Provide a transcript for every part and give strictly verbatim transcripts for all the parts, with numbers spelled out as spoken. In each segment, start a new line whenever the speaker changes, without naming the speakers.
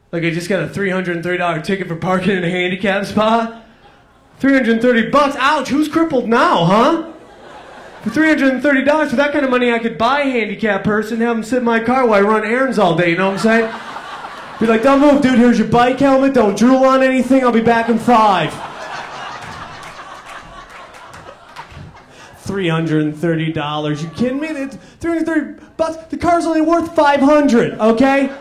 Like I just got a three hundred thirty dollars ticket for parking in a handicap spot. three hundred thirty bucks. Ouch, who's crippled now, huh? For three hundred thirty dollars, for that kind of money, I could buy a handicapped person, have them sit in my car while I run errands all day, you know what I'm saying? Be like, don't move, dude, here's your bike helmet, don't drool on anything, I'll be back in five. three hundred thirty dollars, you kidding me? It's three hundred thirty bucks, the car's only worth five hundred, okay?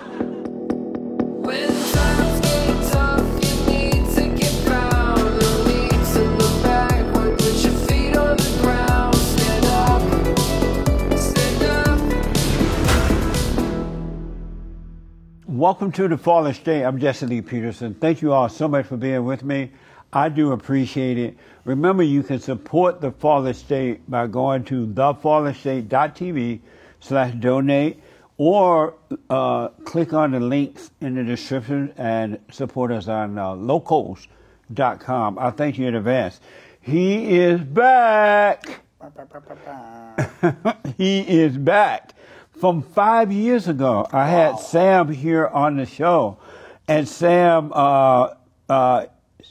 Welcome to The Fallen State. I'm Jesse Lee Peterson. Thank you all so much for being with me. I do appreciate it. Remember, you can support The Fallen State by going to thefallenstate.tv slash donate or uh, click on the links in the description and support us on uh, locals dot com. I thank you in advance. He is back. He is back. From five years ago, I had wow. Sam here on the show, and Sam uh, uh,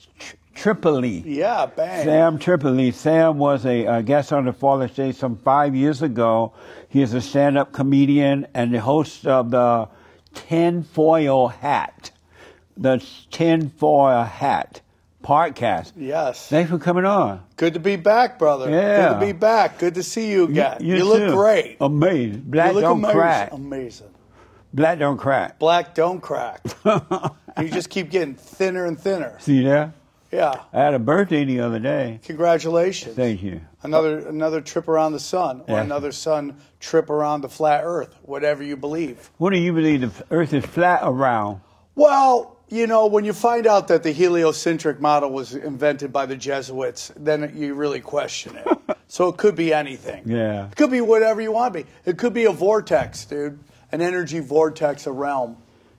Tripoli.
Yeah, bang.
Sam Tripoli. Sam was a, a guest on The Fallen State some five years ago. He is a stand-up comedian and the host of the Tinfoil Hat, the Tinfoil Hat podcast.
Yes.
Thanks for coming on.
Good to be back, brother.
Yeah.
Good to be back. Good to see you again.
You, you,
you look
too.
great.
Amazing. Black
you look
don't
amazing.
crack.
Amazing.
Black don't crack.
Black don't crack. You just keep getting thinner and thinner.
See that?
Yeah.
I had a birthday the other day.
Congratulations.
Thank you.
Another another trip around the sun, or
Yeah.
another sun trip around the flat earth, whatever you believe.
What do you believe, the earth is flat or round?
Well, you know, when you find out that the heliocentric model was invented by the Jesuits, then you really question it. So it could be anything.
Yeah.
It could be whatever you want to be. It could be a vortex, dude. An energy vortex, a realm.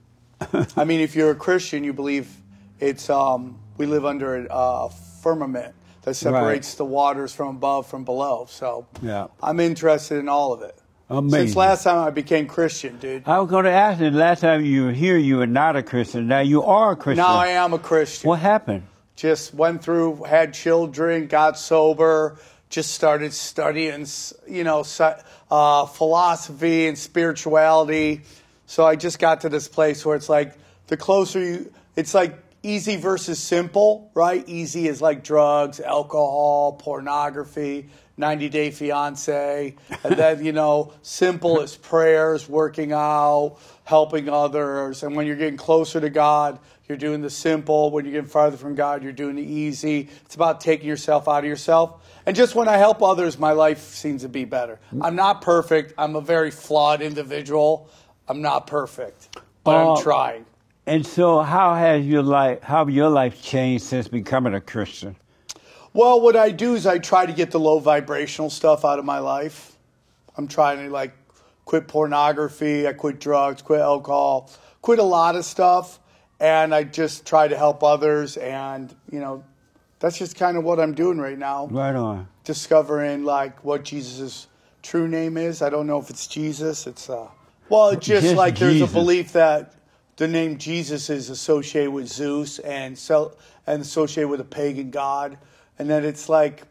I mean, if you're a Christian, you believe it's um, we live under a uh, firmament that separates
Right.
the waters from above from below. So
Yeah.
I'm interested in all of it.
Amazing.
Since last time I became Christian, dude.
I was going to ask you, the last time you were here, you were not a Christian. Now you are a Christian.
Now I am a Christian.
What happened?
Just went through, had children, got sober, just started studying, you know, uh, philosophy and spirituality. So I just got to this place where it's like, the closer you, it's like easy versus simple, right? Easy is like drugs, alcohol, pornography, ninety day fiance. And then, you know, simple is prayers, working out, helping others. And when you're getting closer to God, you're doing the simple. When you're getting farther from God, you're doing the easy. It's about taking yourself out of yourself. And just when I help others, my life seems to be better. I'm not perfect. I'm a very flawed individual. I'm not perfect, but
Uh,
I'm trying.
And so how has your life, how have your life changed since becoming a Christian?
Well, what I do is I try to get the low vibrational stuff out of my life. I'm trying to like quit pornography, I quit drugs, quit alcohol, quit a lot of stuff. And I just try to help others. And, you know, that's just kind of what I'm doing right now.
Right on.
Discovering like what Jesus' true name is. I don't know if it's Jesus. It's, uh, well, it's just,
Just
like there's
Jesus.
a belief that the name Jesus is associated with Zeus and so, and associated with a pagan god. And then it's like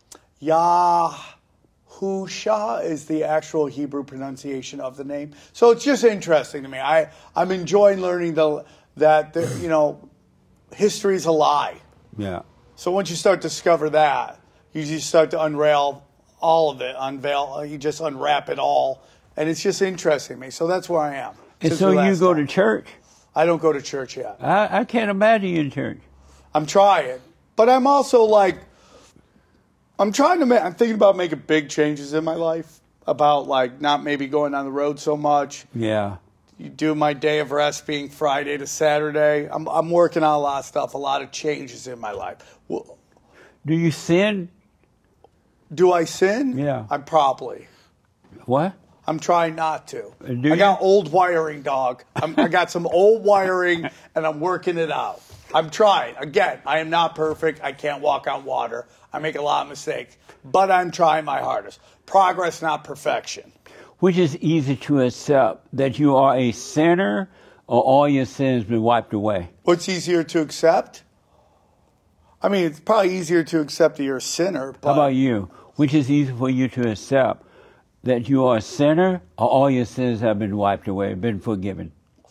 Yahusha is the actual Hebrew pronunciation of the name. So it's just interesting to me. I, I'm enjoying learning the, that, the, you know, history is a lie.
Yeah.
So once you start to discover that, you just start to unravel all of it, unveil, you just unwrap it all. And it's just interesting to me. So that's where I am.
And
since
so
the
you
last
go
time.
to church?
I don't go to church yet.
I, I can't imagine you in church.
I'm trying. But I'm also like, I'm trying to make, I'm thinking about making big changes in my life. About like not maybe going on the road so much.
Yeah.
You do my day of rest being Friday to Saturday. I'm I'm working on a lot of stuff, a lot of changes in my life. Well,
Do you sin?
do I sin?
Yeah.
I'm probably.
What?
I'm trying not to.
Do
I got
you?
old wiring, dog. I'm, I got some old wiring, and I'm working it out. I'm trying. Again, I am not perfect. I can't walk on water. I make a lot of mistakes. But I'm trying my hardest. Progress, not perfection.
Which is easy to accept, that you are a sinner or all your sins been wiped away?
What's easier to accept? I mean, it's probably easier to accept that you're a sinner. But
How about you? Which is easier for you to accept? That you are a sinner, or all your sins have been wiped away, been forgiven?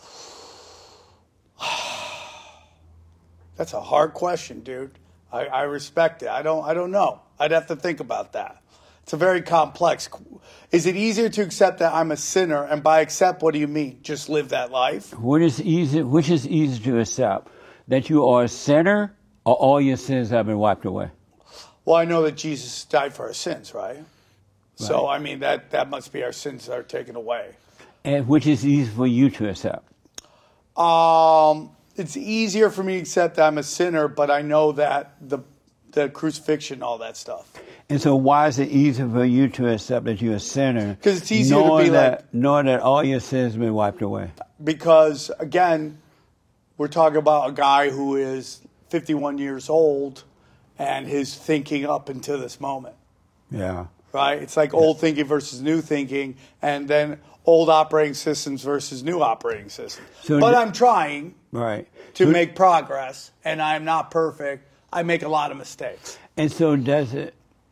That's a hard question, dude. I, I respect it. I don't. I don't know. I'd have to think about that. It's a very complex. Is it easier to accept that I'm a sinner? And by accept, what do you mean? Just live that life?
What is easy? Which is easier to accept? That you are a sinner, or all your sins have been wiped away?
Well, I know that Jesus died for our sins, right? So, I mean, that, that must be our sins that are taken away.
And which is easy for you to accept?
Um, it's easier for me to accept that I'm a sinner, but I know that the the crucifixion, all that stuff.
And so why is it easier for you to accept that you're a sinner?
'Cause it's easier to
knowing
be
that,
like-
knowing that all your sins have been wiped away.
Because, again, we're talking about a guy who is fifty-one years old and his thinking up until this moment.
Yeah.
Right? It's like old thinking versus new thinking, and then old operating systems versus new operating systems.
So
but
d-
I'm trying
Right.
to
So-
make progress, and I'm not perfect. I make a lot of mistakes.
And so does it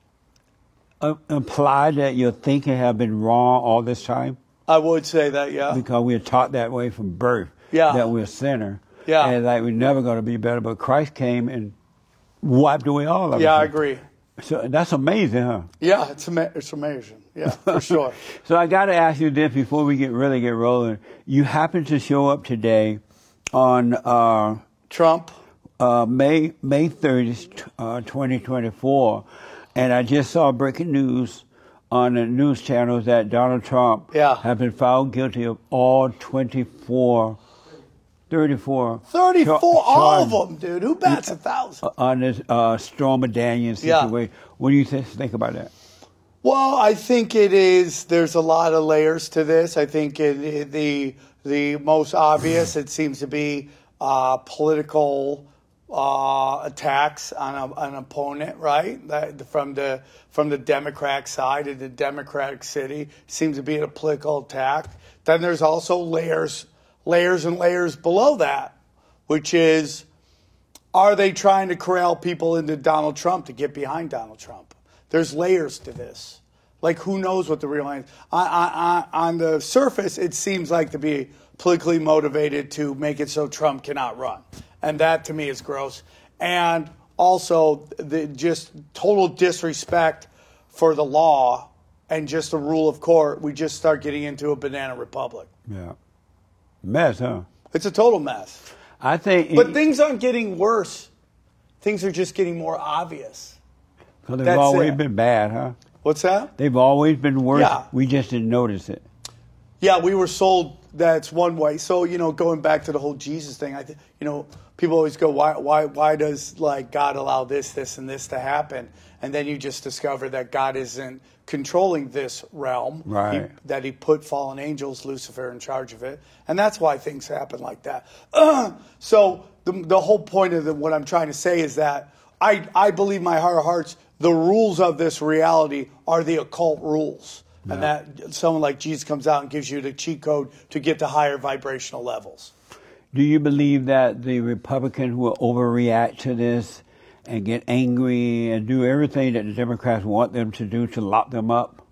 uh, imply that your thinking have been wrong all this time?
I would say that, yeah.
Because we're taught that way from birth.
Yeah.
That we're a sinner.
Yeah.
And like we're never going to be better. But Christ came and wiped away all of it.
Yeah, I agree.
So that's amazing, huh?
Yeah, it's ama- it's amazing. Yeah, for sure.
So I got to ask you this before we get really get rolling. You happened to show up today on uh,
Trump.
uh, May May thirtieth, uh, twenty twenty-four, and I just saw breaking news on the news channels that Donald Trump
Yeah.
have been found guilty of all twenty-four, thirty-four,
thirty-four,
char-
all of
charges
them, dude. Who bats a thousand?
on this uh, Stormy Daniels
Yeah.
situation. What do you th- think about that?
Well, I think it is. There's a lot of layers to this. I think it, it, the the most obvious, it seems to be uh, political uh, attacks on a, an opponent, right? That, from the from the Democratic side of the Democratic city seems to be a political attack. Then there's also layers, layers and layers below that, which is, are they trying to corral people into Donald Trump to get behind Donald Trump? There's layers to this. Like, who knows what the real line is? On, on, on the surface, it seems like to be politically motivated to make it so Trump cannot run. And that, to me, is gross. And also, the just total disrespect for the law and just the rule of court. We just start getting into a banana republic.
Yeah, mess, huh?
It's a total mess.
I think,
But things aren't getting worse. Things are just getting more obvious.
so they've
that's
always
it.
been bad, huh?
What's that?
They've always been worse.
Yeah.
We just didn't notice it.
Yeah, we were sold that's one way. So, you know, going back to the whole Jesus thing, I think, you know, people always go, why, why, why does like God allow this, this, and this to happen? And then you just discover that God isn't controlling this realm.
Right.
He, that he put fallen angels, Lucifer, in charge of it. And that's why things happen like that. Uh, so the, the whole point of the, what I'm trying to say is that I, I believe in my heart of hearts, the rules of this reality are the occult rules.
Yeah.
And that someone like Jesus comes out and gives you the cheat code to get to higher vibrational levels.
Do you believe that the Republicans will overreact to this and get angry and do everything that the Democrats want them to do to lock them up?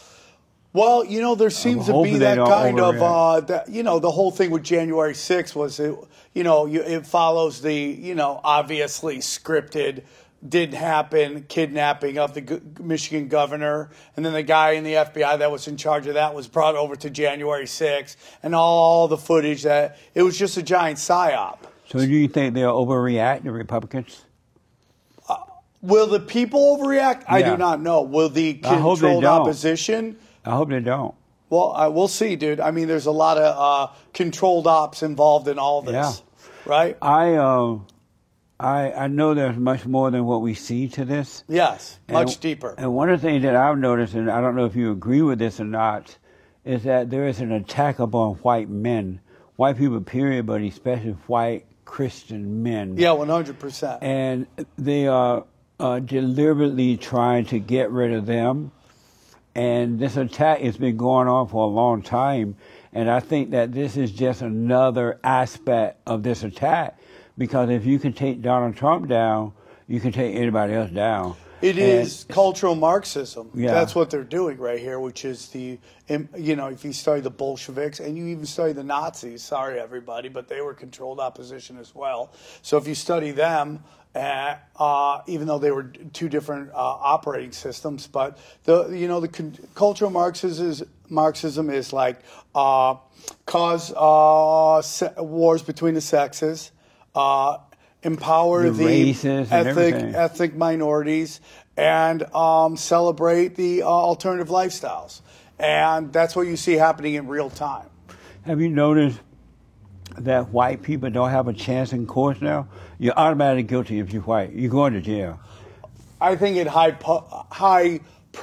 Well, you know, there seems to
hoping
be
they
that
don't
kind of,
overreact.
uh, that, you know, the whole thing with January sixth was, it, you know, you, it follows the, you know, obviously scripted, didn't happen, kidnapping of the G- Michigan governor. And then the guy in the F B I that was in charge of that was brought over to January sixth. And all the footage that, it was just a giant psyop.
So do you think they'll overreact, the Republicans?
Will the people overreact? I
Yeah.
do not know. Will the
I hope they
controlled
don't.
opposition?
I hope they don't.
Well, I, we'll see, dude. I mean, there's a lot of uh, controlled ops involved in all this,
Yeah.
right?
I, uh, I, I know there's much more than what we see to this.
Yes, much
And-
deeper.
And one of the things that I've noticed, and I don't know if you agree with this or not, is that there is an attack upon white men, white people, period, but especially white Christian men.
Yeah, one hundred percent.
And they are uh, deliberately trying to get rid of them. And this attack has been going on for a long time. And I think that this is just another aspect of this attack, because if you can take Donald Trump down, you can take anybody else down.
It is cultural Marxism.
Yeah.
That's what they're doing right here, which is the, you know, if you study the Bolsheviks and you even study the Nazis, sorry everybody, but they were controlled opposition as well. So if you study them, uh, uh, even though they were two different uh, operating systems, but the, you know, the con- cultural Marxism is, Marxism is like uh, cause uh, se- wars between the sexes, uh, empower
The
the,
races and
ethnic
everything.
ethnic minorities, and um, celebrate the uh, alternative lifestyles. And that's what you see happening in real time.
Have you noticed that white people don't have a chance in courts now? You're automatically guilty if you're white. You're going to jail.
I think in high po- high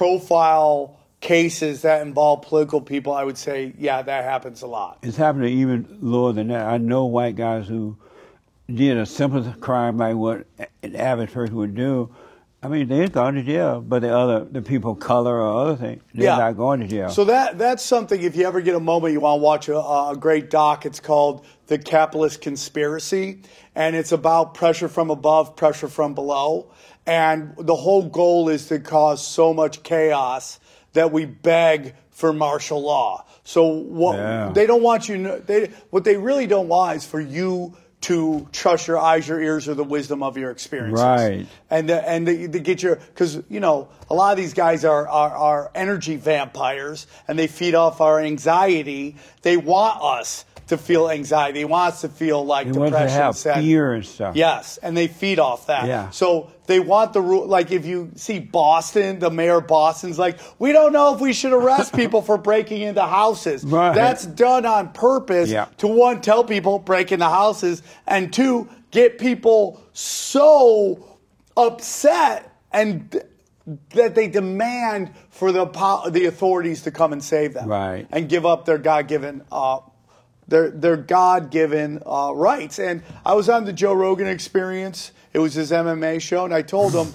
profile cases that involve political people, I would say, yeah, that happens a lot.
It's happening even lower than that. I know white guys who did a simple crime like what an average person would do. I mean, they're going to jail, but the other, the people of color or other things, they're
Yeah.
not going to jail.
So that that's something, if you ever get a moment, you want to watch a, a great doc. It's called The Capitalist Conspiracy, and it's about pressure from above, pressure from below. And the whole goal is to cause so much chaos that we beg for martial law. So what
Yeah.
they don't want you, they, what they really don't want is for you to trust your eyes, your ears, or the wisdom of your experiences.
Right.
And the, and the, to get your, because, you know, a lot of these guys are, are, are energy vampires, and they feed off our anxiety. They want us to feel anxiety. They want us to feel like
They want
depression.
to have
sadness.
fear and stuff.
Yes, and they feed off that.
Yeah.
So they want the rule. Like if you see Boston, the mayor of Boston's like, we don't know if we should arrest people for breaking into houses.
Right.
That's done on purpose
Yeah.
to, one, tell people break into houses, and two, get people so upset and th- that they demand for the po- the authorities to come and save them.
Right.
And give up their God-given uh, their their God-given uh, rights. And I was on the Joe Rogan Experience. It was his M M A show, and I told him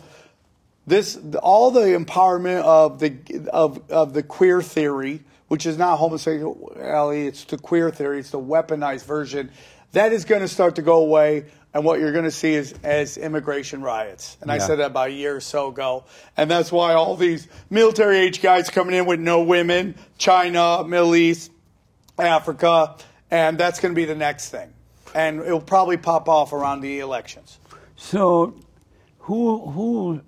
this: all the empowerment of the of of the queer theory, which is not homosexuality, it's the queer theory, it's the weaponized version. That is going to start to go away, and what you're going to see is as immigration riots. And I
Yeah.
said that about a year or so ago, and that's why all these military age guys coming in with no women, China, Middle East, Africa. And that's going to be the next thing. And it'll probably pop off around the elections.
So, who who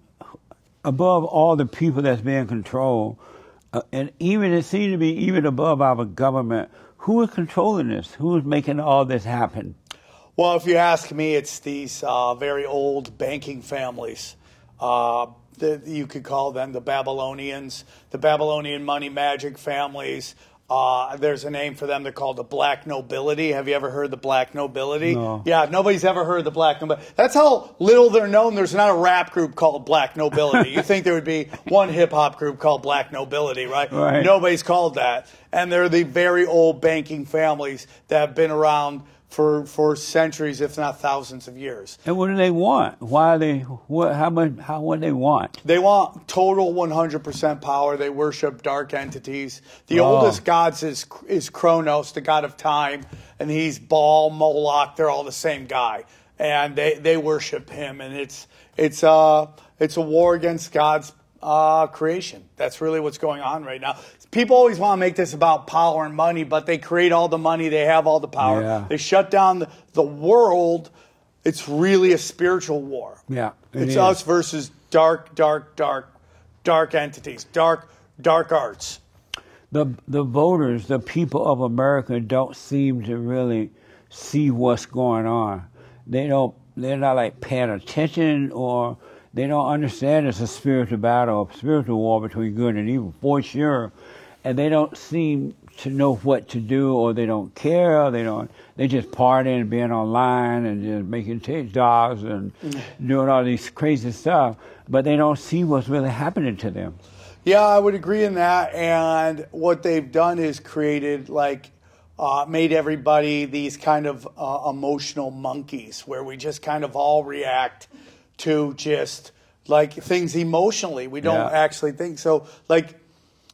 above all the people that's being controlled, uh, and even it seems to be even above our government, who is controlling this? Who is making all this happen?
Well, if you ask me, it's these uh, very old banking families. Uh, the, you could call them the Babylonians, the Babylonian money magic families. Uh, there's a name for them. They're called the Black Nobility. Have you ever heard the Black Nobility?
No.
Yeah, nobody's ever heard the Black Nobility. That's how little they're known. There's not a rap group called Black Nobility. You think there would be one hip-hop group called Black Nobility, right?
Right.
Nobody's called that. And they're the very old banking families that have been around for for centuries, if not thousands of years.
And what do they want? Why are they? What? How much? How? What they want?
They want total one hundred percent power. They worship dark entities. The
Oh.
oldest gods is is Kronos, the god of time, and he's Baal, Moloch. They're all the same guy, and they, they worship him. And it's it's uh it's a war against God's uh, creation. That's really what's going on right now. People always want to make this about power and money, but they create all the money. They have all the power.
Yeah.
They shut down the, the world. It's really a spiritual war.
Yeah, it
It's
is.
us versus dark, dark, dark, dark entities, dark, dark arts.
The the voters, the people of America, don't seem to really see what's going on. They don't. They're not like paying attention, or they don't understand it's a spiritual battle, a spiritual war between good and evil, for sure. And they don't seem to know what to do, or they don't care. Or they don't. They just partying and being online and just making TikToks and doing all these crazy stuff. But they don't see what's really happening to them.
Yeah, I would agree in that. And what they've done is created like. Uh, made everybody these kind of uh, emotional monkeys where we just kind of all react to just like things emotionally. We don't
Yeah.
actually think. So like,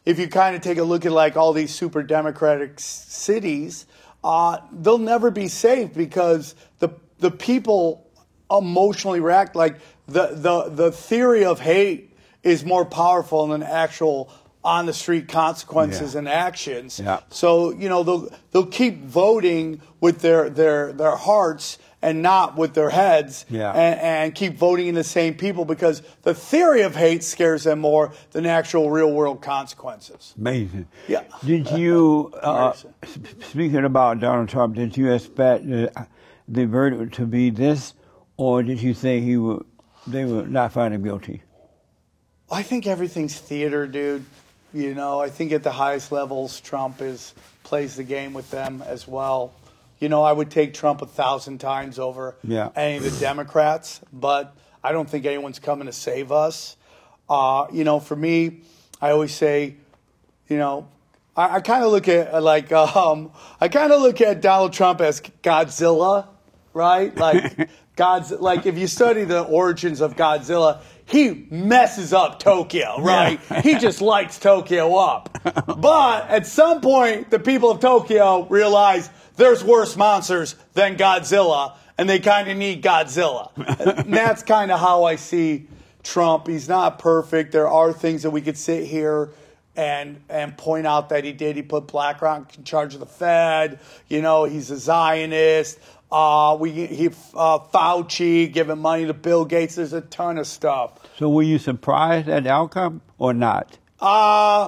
if you kind of take a look at like all these super democratic s- cities, uh, they'll never be safe because the the people emotionally react. Like the the the theory of hate is more powerful than actual on the street consequences
Yeah.
and actions.
Yeah.
So you know they'll they'll keep voting with their their their hearts and not with their heads,
Yeah.
and, and keep voting in the same people because the theory of hate scares them more than actual real world consequences.
Amazing.
Yeah.
Did you, uh,
Amazing.
sp- speaking about Donald Trump, did you expect the, the verdict to be this, or did you think he would, they would not find him guilty?
I think everything's theater, dude. You know, I think at the highest levels, Trump is plays the game with them as well. You know, I would take Trump a thousand times over
Yeah.
any of the Democrats, but I don't think anyone's coming to save us. Uh, you know, for me, I always say, you know, I, I kind of look at like um, I kind of look at Donald Trump as Godzilla, right? Like God's like if you study the origins of Godzilla, he messes up Tokyo, right? He just lights Tokyo up. But at some point, the people of Tokyo realize there's worse monsters than Godzilla, and they kind of need Godzilla. And that's kind of how I see Trump. He's not perfect. There are things that we could sit here and and point out that he did. He put BlackRock in charge of the Fed. You know, he's a Zionist. Uh, we he uh, Fauci giving money to Bill Gates. There's a ton of stuff.
So were you surprised at the outcome or not?
Uh,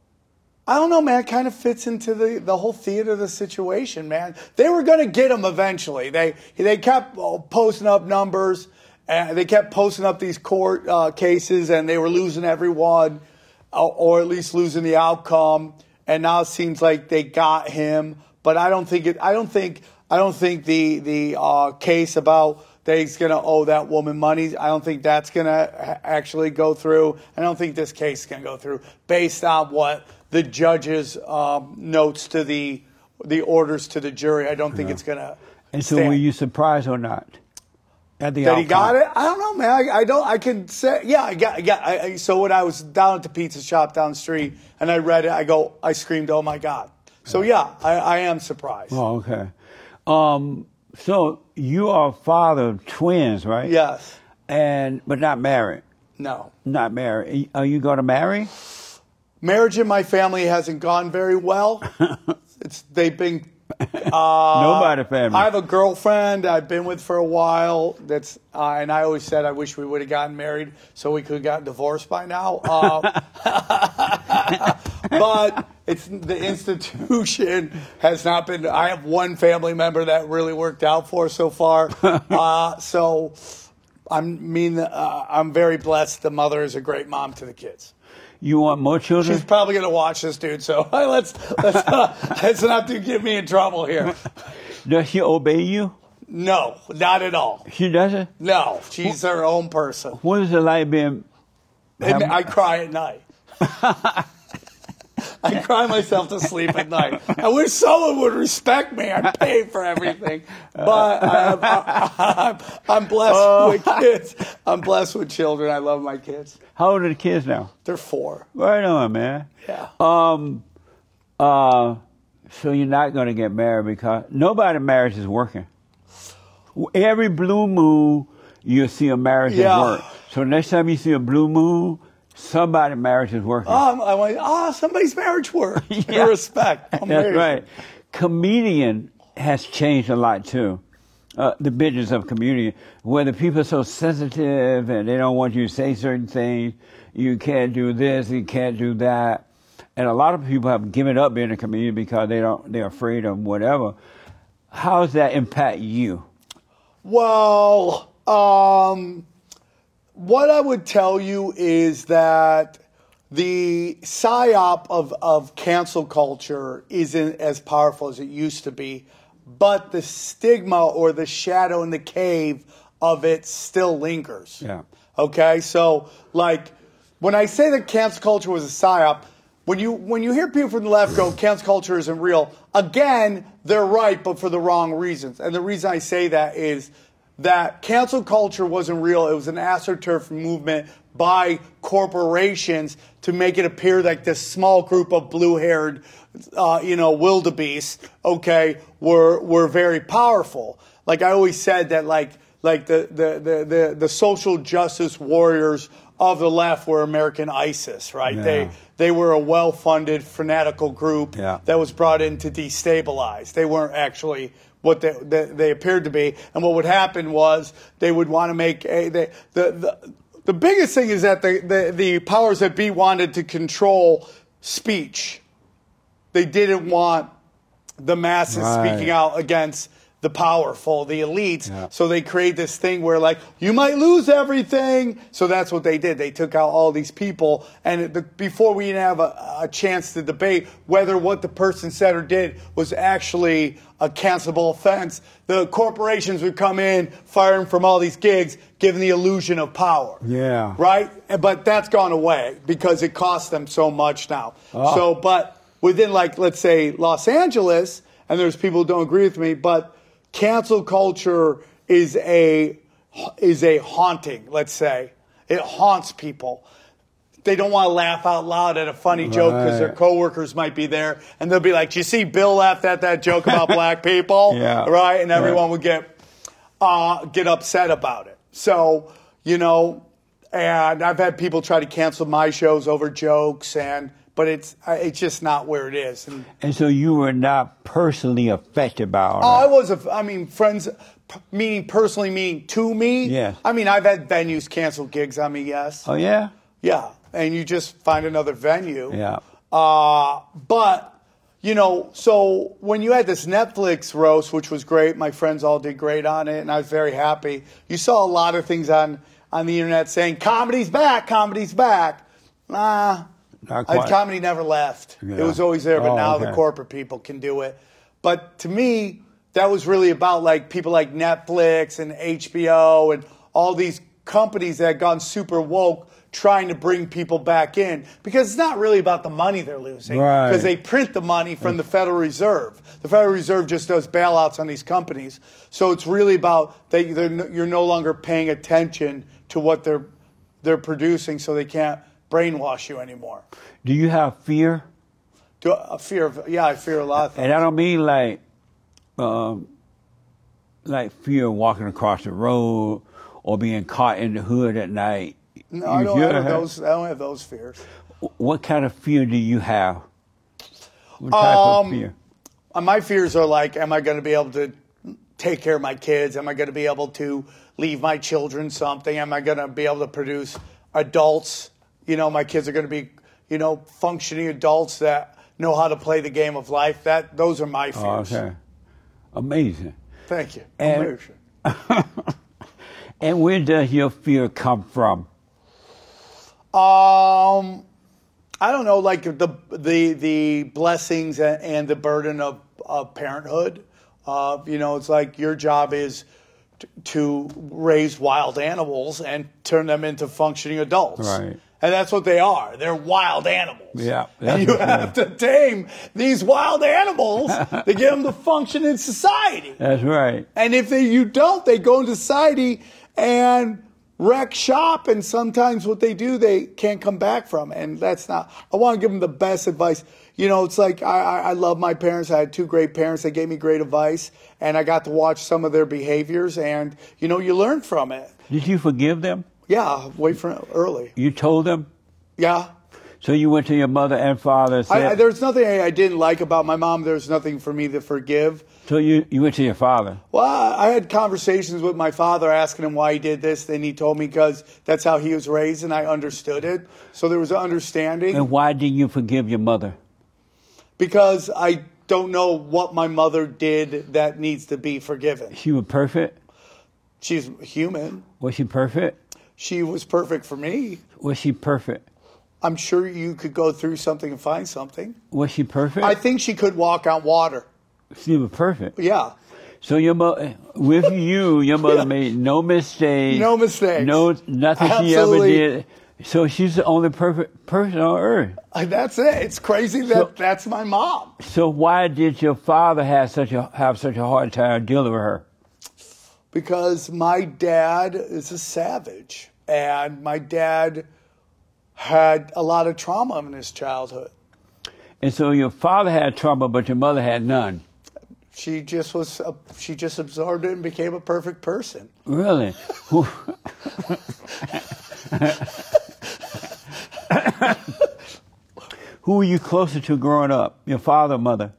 I don't know, man. It kind of fits into the, the whole theater of the situation, man. They were going to get him eventually. They they kept posting up numbers, and they kept posting up these court uh, cases, and they were losing every one, uh, or at least losing the outcome. And now it seems like they got him, but I don't think it. I don't think. I don't think the the uh, case about that he's going to owe that woman money, I don't think that's going to actually go through. I don't think this case is going to go through based on what the judge's um, notes to the the orders to the jury. I don't think
Yeah.
it's going to.
And so were you surprised or not at the
That
outcome?
he got it? I don't know, man. I, I don't. I can say, yeah, I got. I got. I, I, so when I was down at the pizza shop down the street and I read it, I go, I screamed, "Oh my God!" So yeah, I, I am surprised.
Oh, okay. Um, so you are a father of twins, right?
Yes.
And but not married.
No.
Not married. Are you going to marry?
Marriage in my family hasn't gone very well. It's they've been. Uh,
Nobody family.
I have a girlfriend I've been with for a while. That's uh, and I always said I wish we would have gotten married so we could have gotten divorced by now. Uh, but it's the institution has not been. I have one family member that really worked out for so far. Uh, so I'm mean uh, I'm very blessed. The mother is a great mom to the kids.
You want more children?
She's probably going to watch this, dude. So let's let's uh, let's not do get me in trouble here.
Does she obey you?
No, not at all.
She doesn't?
No, she's her own person.
What is it like being...
And I cry at night. I cry myself to sleep at night. I wish someone would respect me. I'm paid for everything, but I'm, I'm, I'm blessed
Oh.
with kids. I'm blessed with children. I love my kids.
How old are the kids now?
They're four.
Right on, man.
Yeah.
Um, uh, so you're not going to get married because nobody marriage is working. Every blue moon, you'll see a marriage
Yeah.
at work. So next time you see a blue moon, somebody's marriage is working.
Oh, I went, oh, somebody's marriage worked.
Yeah.
Respect.
That's
Amazing.
right. Comedian has changed a lot too. Uh, the business of comedian, where the people are so sensitive and they don't want you to say certain things. You can't do this, you can't do that. And a lot of people have given up being a comedian because they don't, they're afraid of whatever. How does that impact you?
Well, um, what I would tell you is that the psyop of, of cancel culture isn't as powerful as it used to be, but the stigma or the shadow in the cave of it still lingers.
Yeah.
Okay, so like when I say that cancel culture was a psyop, when you when you hear people from the left go cancel culture isn't real, again, they're right, but for the wrong reasons. And the reason I say that is that cancel culture wasn't real. It was an AstroTurf movement by corporations to make it appear like this small group of blue-haired, uh, you know, wildebeests, okay, were were very powerful. Like I always said that, like like the the the the, the social justice warriors of the left were American ISIS, right?
Yeah.
They they were a well-funded fanatical group
yeah.
that was brought in to destabilize. They weren't actually what they, they, they appeared to be. And what would happen was they would want to make a, they, the, the the biggest thing is that the, the, the powers that be wanted to control speech. They didn't want the masses
right.
speaking out against the powerful, the elites.
Yeah.
So they create this thing where, like, you might lose everything. So that's what they did. They took out all these people. And the, before we even have a, a chance to debate whether what the person said or did was actually a cancelable offense, the corporations would come in, firing from all these gigs, giving the illusion of power.
Yeah.
Right? But that's gone away because it costs them so much now.
Oh.
So, but within, like, let's say Los Angeles, and there's people who don't agree with me, but cancel culture is a is a haunting, let's say. It haunts people. They don't want to laugh out loud at a funny
right.
joke because their coworkers might be there, and they'll be like, "Do you see Bill laughed at that joke about black people?"
Yeah.
Right? And everyone
right.
would get uh, get upset about it. So, you know, and I've had people try to cancel my shows over jokes, and but it's it's just not where it is. And,
And so you were not personally affected by all
oh, I
that?
was, a, I mean, friends, p- meaning personally, meaning to me.
Yes.
I mean, I've had venues cancel gigs on me, yes.
Oh, yeah?
Yeah, and you just find another venue.
Yeah.
Uh, but, you know, so when you had this Netflix roast, which was great, my friends all did great on it, and I was very happy. You saw a lot of things on, on the internet saying, comedy's back, comedy's back. Nah.
Not
I,
quite.
comedy never left.
Yeah.
It was always there, but
Oh,
now
okay.
the corporate people can do it. But to me, that was really about like people like Netflix and H B O and all these companies that had gone super woke trying to bring people back in. Because it's not really about the money they're losing.
Right.
Because they print the money from the Federal Reserve. The Federal Reserve just does bailouts on these companies. So it's really about that you're no longer paying attention to what they're they're producing, so they can't brainwash you anymore.
Do you have fear?
Do a fear of yeah, I fear a lot of things.
And I don't mean like, um, like fear of walking across the road or being caught in the hood at night.
No, I
You
don't
should
have those. I don't have those fears.
What kind of fear do you have? What type
Um,
of fear?
Uh, My fears are like, am I going to be able to take care of my kids? Am I going to be able to leave my children something? Am I going to be able to produce adults? You know, my kids are going to be, you know, functioning adults that know how to play the game of life. That those are my
Oh,
fears.
okay. Amazing.
Thank you.
And-
Amazing.
And where does your fear come from?
Um, I don't know, like the the the blessings and, and the burden of, of parenthood. Uh, you know, it's like your job is t- to raise wild animals and turn them into functioning adults.
Right.
And that's what they are. They're wild animals.
Yeah,
And
that's
you
what they
have to tame these wild animals to get them to function in society.
That's right.
And if they, you don't, they go into society and wreck shop. And sometimes what they do, they can't come back from. And that's not, I want to give them the best advice. You know, it's like I, I, I love my parents. I had two great parents. They gave me great advice. And I got to watch some of their behaviors. And, you know, you learn from it.
Did you forgive them?
Yeah, way from early.
You told them?
Yeah.
So you went to your mother and father and said,
I, I, there's nothing I, I didn't like about my mom. There's nothing for me to forgive.
so you, you went to your father?
Well, I had conversations with my father asking him why he did this. Then he told me because that's how he was raised, and I understood it. So there was an understanding.
And why didn't you forgive your mother?
Because I don't know what my mother did that needs to be forgiven.
She was perfect?
She's human.
Was she perfect?
She was perfect for me.
Was she perfect?
I'm sure you could go through something and find something.
Was she perfect?
I think she could walk on water.
She was perfect.
Yeah.
So your mother, with you, your mother
Yeah.
made no mistakes.
No mistakes.
No, nothing she ever
Absolutely.
did. So she's the only perfect person on earth.
Uh, That's it. It's crazy that
So-
that's my mom.
So why did your father have such a have such a hard time dealing with her?
Because my dad is a savage, and my dad had a lot of trauma in his childhood.
And so your father had trauma, but your mother had none.
She just was. A, she just absorbed it and became a perfect person.
Really? Who, who were you closer to growing up? Your father or mother?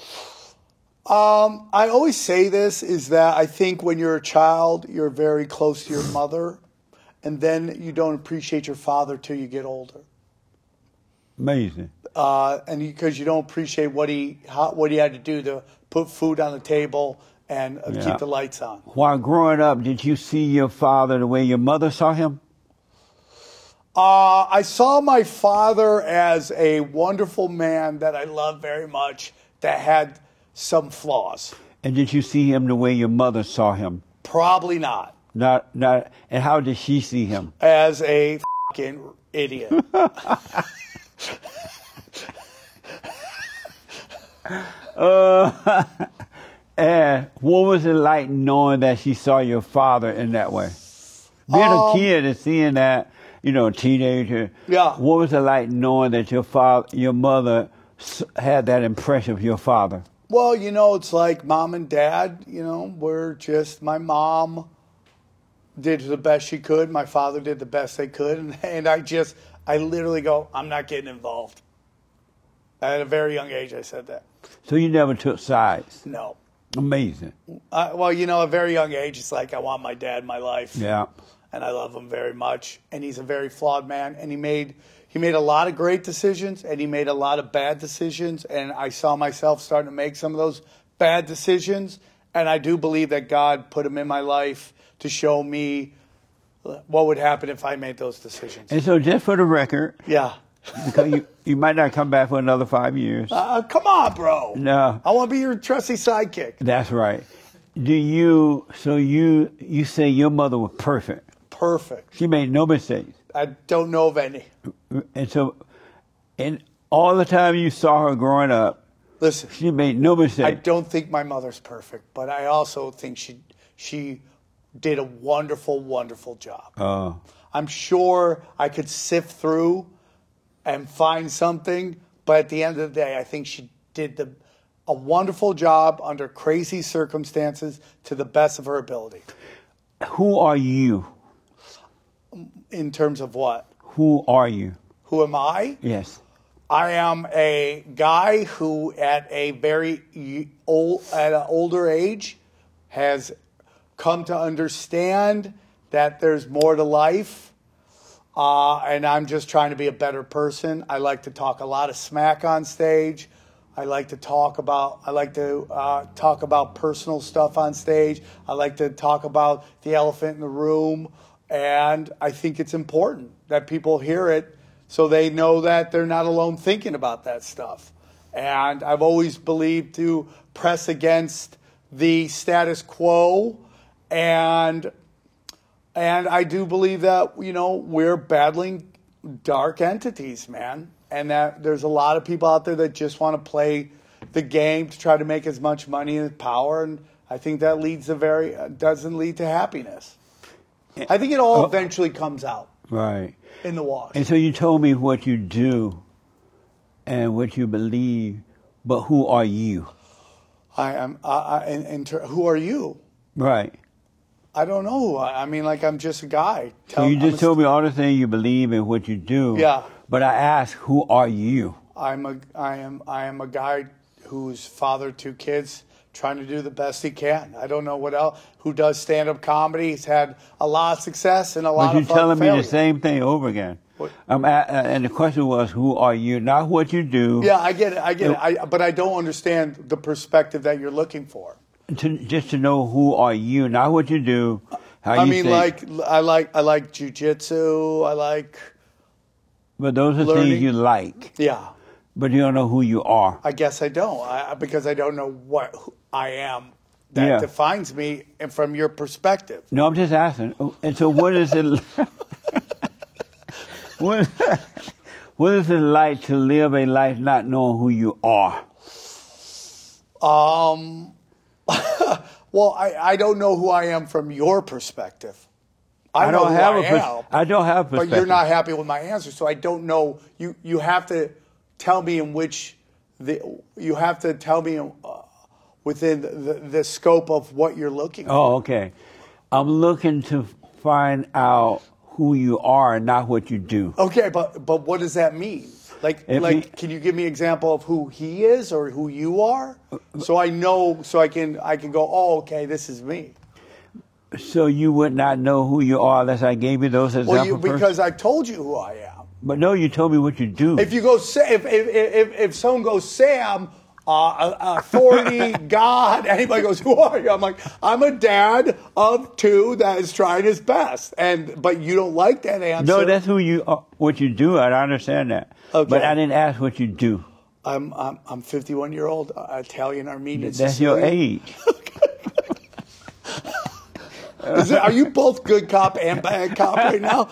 Um, I always say this is that I think when you're a child, you're very close to your mother, and then you don't appreciate your father till you get older.
Amazing.
Uh, and because you, you don't appreciate what he how, what he had to do to put food on the table and uh,
Yeah.
keep the lights on.
While growing up, did you see your father the way your mother saw him?
Uh, I saw my father as a wonderful man that I love very much that had some flaws.
And did you see him the way your mother saw him?
Probably not.
Not, not. And how did she see him?
As a fucking idiot.
uh, and what was it like knowing that she saw your father in that way? Being
Um,
a kid and seeing that, you know, a teenager.
Yeah.
What was it like knowing that your father, your mother, s- had that impression of your father?
Well, you know, it's like mom and dad, you know, we're just, my mom did the best she could. My father did the best they could. And, and I just, I literally go, I'm not getting involved. At a very young age, I said that.
So you never took sides.
No.
Amazing.
Uh, well, you know, at a very young age, it's like, I want my dad in my life.
Yeah.
And I love him very much. And he's a very flawed man. And he made, he made a lot of great decisions, and he made a lot of bad decisions. And I saw myself starting to make some of those bad decisions. And I do believe that God put him in my life to show me what would happen if I made those decisions.
And so just for the record,
Yeah.
because you, you might not come back for another five years.
Uh, come on, bro.
No.
I want to be your trusty sidekick.
That's right. Do you, so you, you say your mother was perfect.
Perfect.
She made no mistakes.
I don't know of any.
And so, and all the time you saw her growing up,
Listen,
she made no
I
mistakes.
don't think my mother's perfect, but I also think she she did a wonderful, wonderful job.
Uh,
I'm sure I could sift through and find something, but at the end of the day, I think she did the a wonderful job under crazy circumstances to the best of her ability.
who are you?
In terms of what?
Who are you?
Who am I?
Yes.
I am a guy who, at a very old, at an older age, has come to understand that there's more to life, uh, and I'm just trying to be a better person. I like to talk a lot of smack on stage. I like to talk about. I like to uh, talk about personal stuff on stage. I like to talk about the elephant in the room, and I think it's important that people hear it, so they know that they're not alone thinking about that stuff. And I've always believed to press against the status quo, and and I do believe that, you know, we're battling dark entities, man, and that there's a lot of people out there that just want to play the game to try to make as much money and power, and I think that leads to very uh, doesn't lead to happiness. I think it all eventually comes out
Right.
in the wash.
And so you told me what you do and what you believe, but who are you?
I am. I, I, in, in ter- who are you?
Right.
I don't know. who I, I mean, like, I'm just a guy.
So you just told me all the things you believe and what you do.
Yeah.
But I asked, who are you?
I'm a. I am. I am a guy who's father to kids, trying to do the best he can. I don't know what else. Who does stand-up comedy? He's had a lot of success and a lot
But you're
of fun
telling me
failure.
the same thing over again.
What?
I'm at, uh, and the question was, who are you? Not what you do.
Yeah, I get it. I get it. I, but I don't understand the perspective that you're looking for.
To, just to know who are you, not what you do. How
I
you
mean,
think.
like, I like, I like jujitsu. I like,
But those are
learning.
things you like.
yeah.
But you don't know who you are.
I guess I don't, I, because I don't know what who I am that
Yeah.
defines me, and from your perspective.
No, I'm just asking. And so, what is it? what, what is it like to live a life not knowing who you are?
Um, Well, I, I don't know who I am from your perspective. I,
I
know
don't
who
have
I
a pers-
am,
I don't have a
but
perspective.
you're not happy with my answer, so I don't know. You you have to tell me in which the you have to tell me uh, within the, the scope of what you're looking for.
Oh, okay. I'm looking to find out who you are, not what you do.
Okay, but but what does that mean? Like
It
like,
mean-
can you give me an example of who he is or who you are, so I know, so I can I can go, oh, okay, this is me.
So you would not know who you are unless I gave you those examples
Well, you,
first?
because I told you who I am.
But no, you told me what you do.
If you go, Sa- if if if, if someone goes, Sam, uh, authority, God, anybody goes, who are you? I'm like, I'm a dad of two that is trying his best, and but you don't like that answer.
No, that's who you are, what you do. I understand that.
Okay.
But I didn't ask what you do.
I'm I'm I'm fifty-one year old uh, Italian Armenian.
That's your
Sicilian.
age.
Is it, are you both good cop and bad cop right now?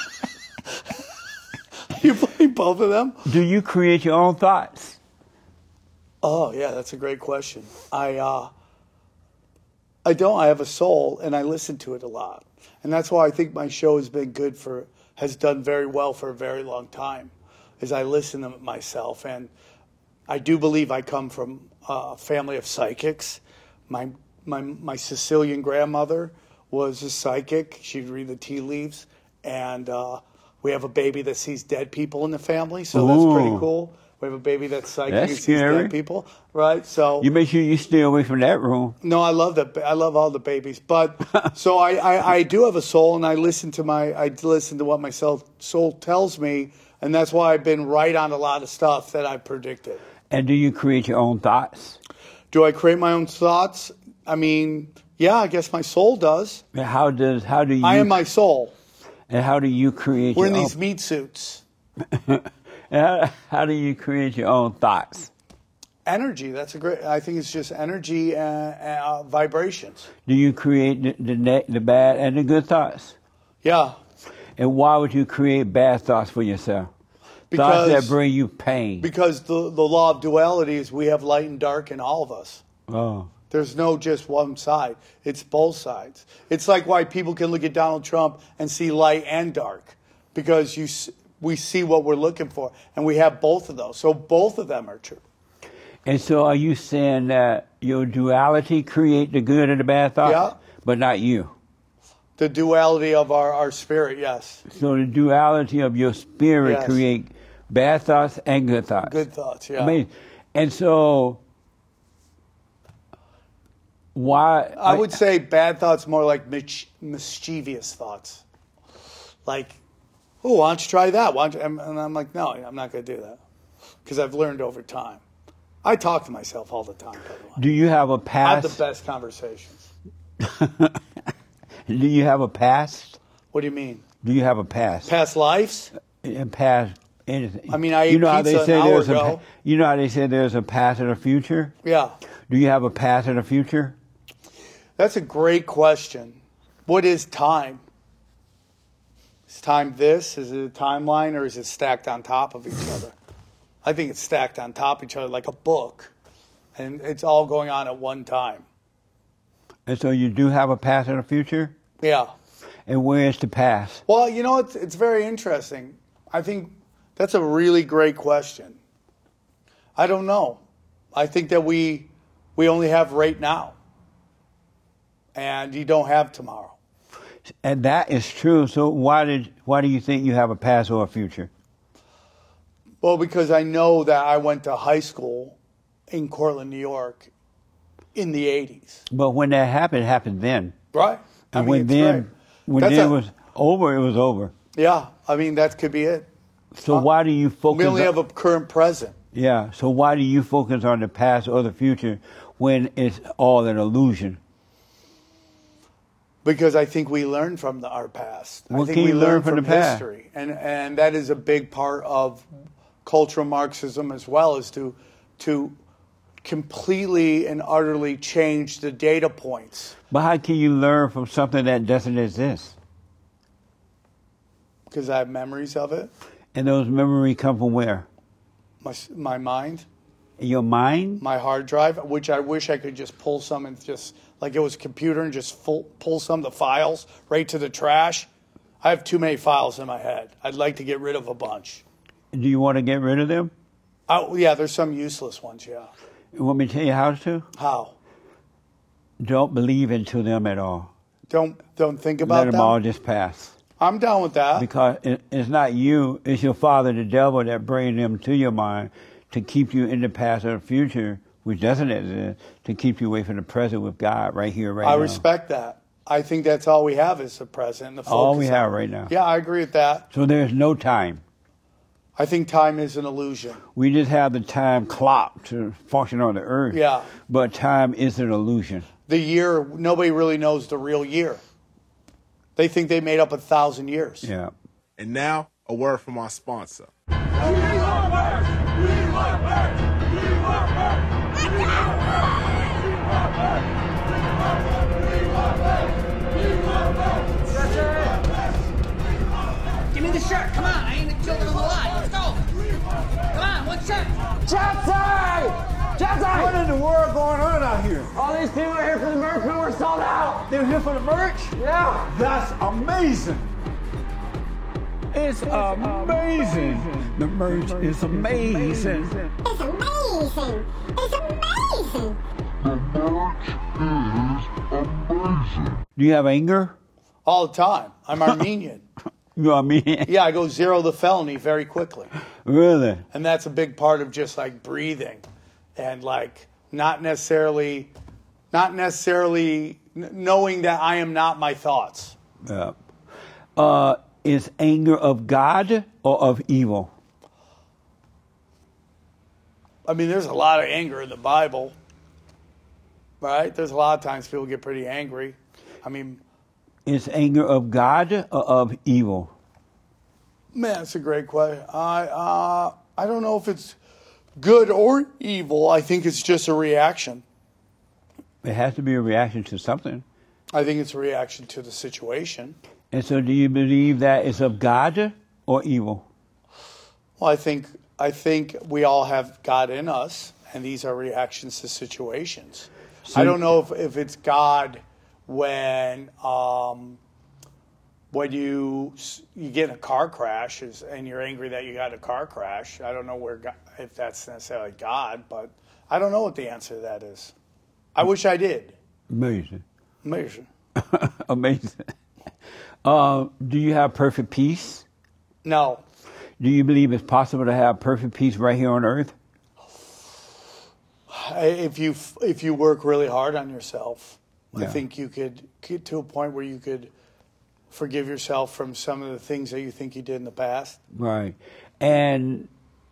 You playing both of them?
Do you create your own thoughts?
Oh yeah, that's a great question. I uh, I don't. I have a soul, and I listen to it a lot, and that's why I think my show has been good for, has done very well for a very long time, is I listen to myself, and I do believe I come from a family of psychics. My my my Sicilian grandmother was a psychic. She'd read the tea leaves, and uh, we have a baby that sees dead people in the family, so that's pretty
Ooh.
cool. We have a baby that's psychic
That's
and sees
scary.
dead people, right? So
You make sure you stay away from that room.
no, I love that. I love all the babies, but so I, I, I do have a soul, and I listen to my I listen to what my soul soul tells me, and that's why I've been right on a lot of stuff that I predicted.
And do you create your own thoughts?
Do I create my own thoughts? I mean, yeah, I guess my soul does.
And how does how do you
I am my soul.
and how do you create
We're
your
in
own
these meat suits.
and how, how do you create your own thoughts?
Energy. That's a great. I think it's just energy and uh, vibrations.
Do you create the the, ne- the bad and the good thoughts?
Yeah,
And why would you create bad thoughts for yourself?
because
thoughts that bring you pain.
because the the law of duality is we have light and dark in all of us.
Oh.
There's no just one side. It's both sides. It's like why people can look at Donald Trump and see light and dark, because you s- we see what we're looking for, and we have both of those. So both of them are true.
And so are you saying that your duality create the good and the bad thoughts?
Yeah.
But not you.
The duality of our, our spirit, yes.
So the duality of your spirit
Yes.
create bad thoughts and good thoughts.
Good thoughts, yeah.
Amazing. And so why
I would say bad thoughts more like mich- mischievous thoughts. Like, oh, why don't you try that? Why don't you? And and I'm like, no, I'm not going to do that, because I've learned over time. I talk to myself all the time, by the way.
do you have a
I have
past?
the best conversations.
Do you have a past?
What do you mean?
Do you have a past?
Past lives?
And past anything.
I mean, I
you
ate
know how they
pizza
say
an hour
there's a
ago.
pa- you know how they say there's a past and a future?
Yeah.
Do you have a past and a future?
That's a great question. What is time? Is time this? Is it a timeline, or is it stacked on top of each other? I think it's stacked on top of each other like a book, and it's all going on at one time.
And so you do have a past and a future?
Yeah.
And where is the past?
Well, you know, it's, it's very interesting. I think that's a really great question. I don't know. I think that we we only have right now, and you don't have tomorrow.
And that is true. So why did why do you think you have a past or a future?
Well, because I know that I went to high school in Cortland, New York in the eighties.
But when that happened, it happened then.
Right? I
And
mean,
when
it's
then
great.
when
That's
then
a-
it was over, it was over.
Yeah, I mean, that could be it.
So why do you focus
We only
on,
have a current present.
Yeah. So why do you focus on the past or the future when it's all an illusion?
Because I think we learn from the, our past. I
What
think
can
we
you learn from the past?
history, and and that is a big part of cultural Marxism as well, is to to completely and utterly change the data points.
But how can you learn from something that doesn't exist?
Because I have memories of it,
And those memories come from where?
my my mind.
Your mind?
My hard drive, which I wish I could just pull some and just, like it was a computer and just full, pull some of the files right to the trash. I have too many files in my head. I'd like to get rid of a bunch.
Do you want to get rid of them?
Oh, yeah, there's some useless ones, yeah.
You want me to tell you how to?
How?
Don't believe into them at all.
Don't don't think about
Let them
them?
all just pass.
I'm down with that.
Because it, it's not you, it's your father, the devil, that brings them to your mind to keep you in the past or the future, which doesn't exist, to keep you away from the present with God right here, right
I
now.
respect that. I think that's all we have is the present. The focus
All we
on-
have right now.
Yeah, I agree with that.
So there's no time.
I think time is an illusion.
We just have the time clock to function on the earth.
Yeah.
But time is an illusion.
The year, nobody really knows the real year. They think they made up a thousand years.
Yeah.
And now, a word from our sponsor.
Give me the shirt. Come on. I ain't the children of the lie. Let's go. Come on. One shirt.
Jesse! Jesse!
What in the world going on out here?
All these people are here for the merch, but we're sold out.
They're here for the merch?
Yeah.
That's amazing.
It's amazing. The merch is amazing.
It's amazing. It's amazing.
Do you have anger?
All the time. I'm Armenian.
You know what I mean?
Yeah, I go zero the felony very quickly.
Really?
And that's a big part of just like breathing and like not necessarily, not necessarily n- knowing that I am not my thoughts.
Yeah. Uh, is anger of God or of evil?
I mean, there's a lot of anger in the Bible, right? There's a lot of times people get pretty angry. I mean,
Is anger of God or of evil?
man, that's a great question. I uh, I don't know if it's good or evil. I think it's just a reaction.
It has to be a reaction to something.
I think it's a reaction to the situation.
And so do you believe that it's of God or evil?
Well, I think I think we all have God in us, and these are reactions to situations.
So-
I don't know if, if it's God when um, when you you get in a car crash is, and you're angry that you got in a car crash. I don't know where God, if that's necessarily God, but I don't know what the answer to that is. I wish I did.
Amazing.
Amazing.
Amazing. Uh, do you have perfect peace?
No.
Do you believe it's possible to have perfect peace right here on earth?
If you if you work really hard on yourself, I
Yeah.
think you could get to a point where you could forgive yourself from some of the things that you think you did in the past.
Right. And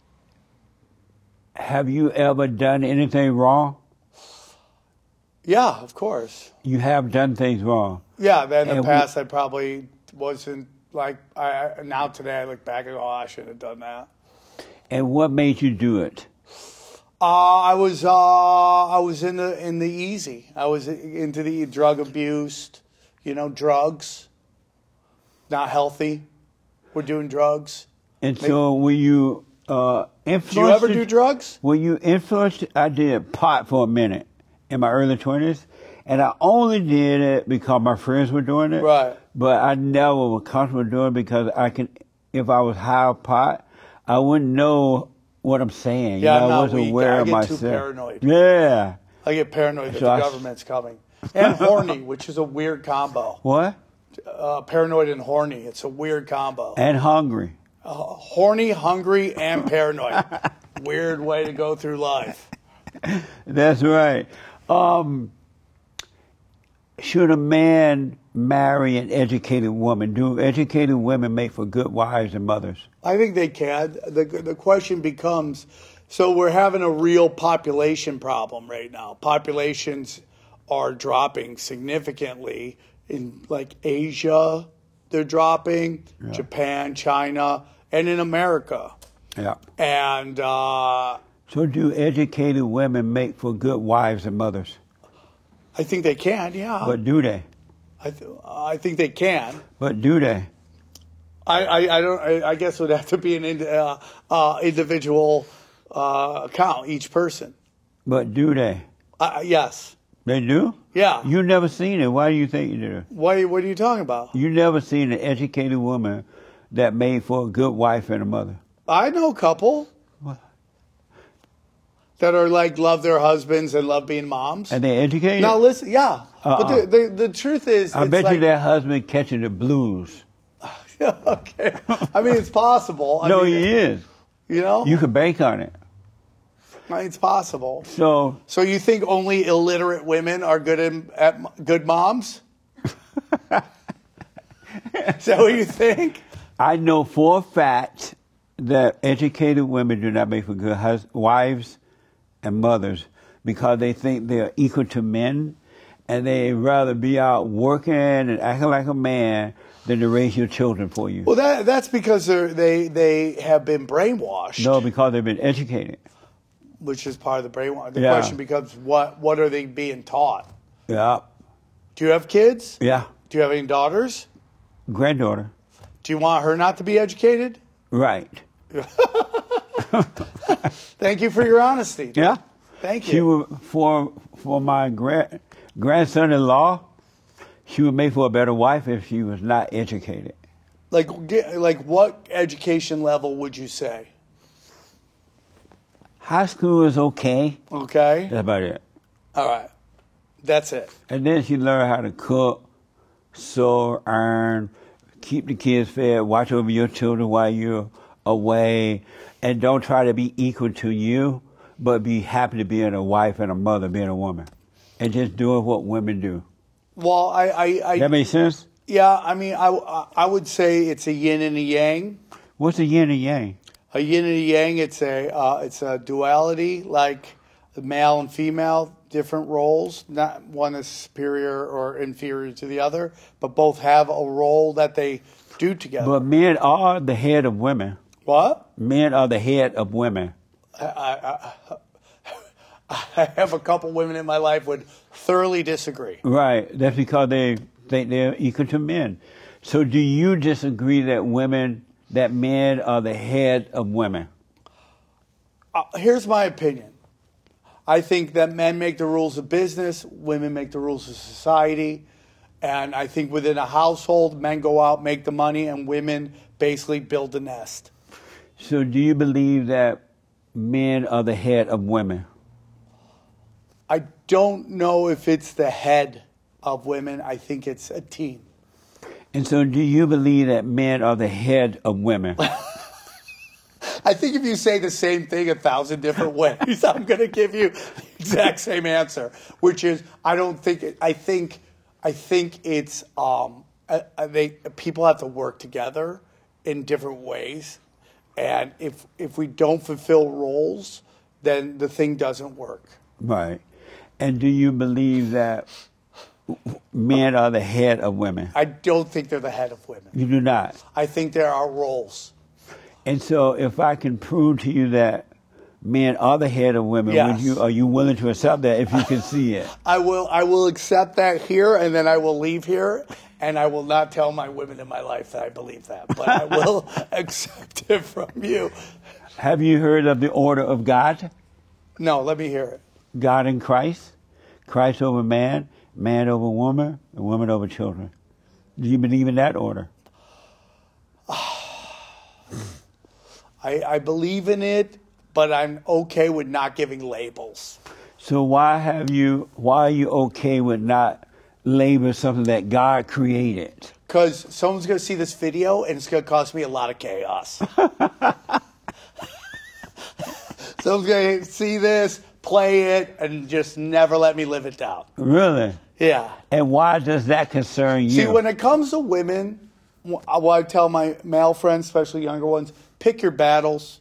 have you ever done anything wrong?
Yeah, of course.
You have done things wrong.
Yeah, but in the
And we-
past I probably wasn't like I I- now today I look back and go, oh, I should have done that.
And what made you do it?
Uh, I was uh, I was in the in the easy. I was into the drug abuse, you know, drugs. Not healthy. We're doing drugs.
And so were you uh, influenced?
Do you ever do drugs?
Were you influenced? I did pot for a minute in my early twenties. And I only did it because my friends were doing it.
Right.
But I never was comfortable doing it because I can, if I was high on pot, I wouldn't know what I'm saying.
Yeah,
you know,
I'm not
I wasn't
weak.
aware
I
of
get too
myself.
paranoid.
Yeah.
I get paranoid that
So
the
I-
government's coming. And horny, which is a weird combo.
What?
Uh, paranoid and horny. It's a weird combo.
And hungry.
Horny, hungry, and paranoid. Weird way to go through life.
That's right. Um, should a man marry an educated woman? Do educated women make for good wives and mothers?
I think they can. The, the question becomes, so we're having a real population problem right now. Populations are dropping significantly in like Asia. They're dropping,
Yeah.
Japan, China, and in America.
Yeah.
And uh,
So do educated women make for good wives and mothers?
I think they can, yeah.
But do they?
I, th- I think they can.
But do they?
I, I, I don't. I, I guess it would have to be an ind- uh, uh, individual uh, account, each person.
But do they?
Uh, yes.
They do?
Yeah.
You never seen it. Why do you think you do?
What, what are you talking about?
You never seen an educated woman that made for a good wife and a mother.
I know a couple
What?
that are like love their husbands and love bean moms.
And they educated?
Now listen, yeah.
Uh-uh.
But the, the, the truth is,
I
it's
bet
like,
you that husband catching the blues.
okay. I mean, it's possible. I
no,
mean,
he is.
You know?
You can bank on it.
I mean, it's possible.
So,
So you think only illiterate women are good in, at m- good moms? Is that what you think?
I know for a fact that educated women do not make for good hus- wives and mothers because they think they're equal to men and they rather be out working and acting like a man than to raise your children for you.
Well, that that's because they're, they they have been brainwashed.
No, because they've been educated.
Which is part of the brainwash. The
Yeah.
question becomes, what what are they being taught?
Yeah.
Do you have kids?
Yeah.
Do you have any daughters?
Granddaughter.
Do you want her not to be educated?
Right.
Thank you for your honesty.
Yeah.
Thank
She
you.
would, for for my grand, grandson-in-law, she would make for a better wife if she was not educated.
Like, get, like, what education level would you say?
High school is okay.
Okay.
That's about it.
All right. That's it.
And then she learned how to cook, sew, iron, keep the kids fed, watch over your children while you're away, and don't try to be equal to you, but be happy to being a wife and a mother, being a woman, and just doing what women do.
Well, I, I, I
That makes sense?
yeah. I mean, I, I would say it's a yin and a yang.
What's the yin and yang?
A yin and a yang. It's a uh, it's a duality, like the male and female, different roles. Not one is superior or inferior to the other, but both have a role that they do together.
But men are the head of women.
What?
Men are the head of women.
I, I, I have a couple women in my life would thoroughly disagree.
Right. That's because they think they're equal to men. So do you disagree that women, that men are the head of women?
Uh, here's my opinion. I think that men make the rules of business, women make the rules of society. And I think within a household, men go out, make the money, and women basically build the nest.
So do you believe that men are the head of women?
I don't know if it's the head of women. I think it's a team.
And so do you believe that men are the head of women?
I think if you say the same thing a thousand different ways, I'm going to give you the exact same answer, which is I don't think it, I think I think it's um, I, I, they people have to work together in different ways, and if if we don't fulfill roles, then the thing doesn't work.
Right. And do you believe that men are the head of women?
I don't think they're the head of women.
You do not.
I think there are roles.
And so if I can prove to you that men are the head of women,
Yes.
would you, are you willing to accept that if you can see it?
I will I will accept that here, and then I will leave here, and I will not tell my women in my life that I believe that, but I will accept it from you.
Have you heard of the order of God?
No, let me hear it.
God in Christ, Christ over man, man over woman, and woman over children. Do you believe in that order?
I, I believe in it, but I'm okay with not giving labels.
So why have you? Why are you okay with not labeling something that God created?
Because someone's going to see this video, and it's going to cause me a lot of chaos. Someone's going to see this, play it, and just never let me live it down.
Really?
Yeah.
And why does that concern you?
See, when it comes to women, what I tell my male friends, especially younger ones, pick your battles.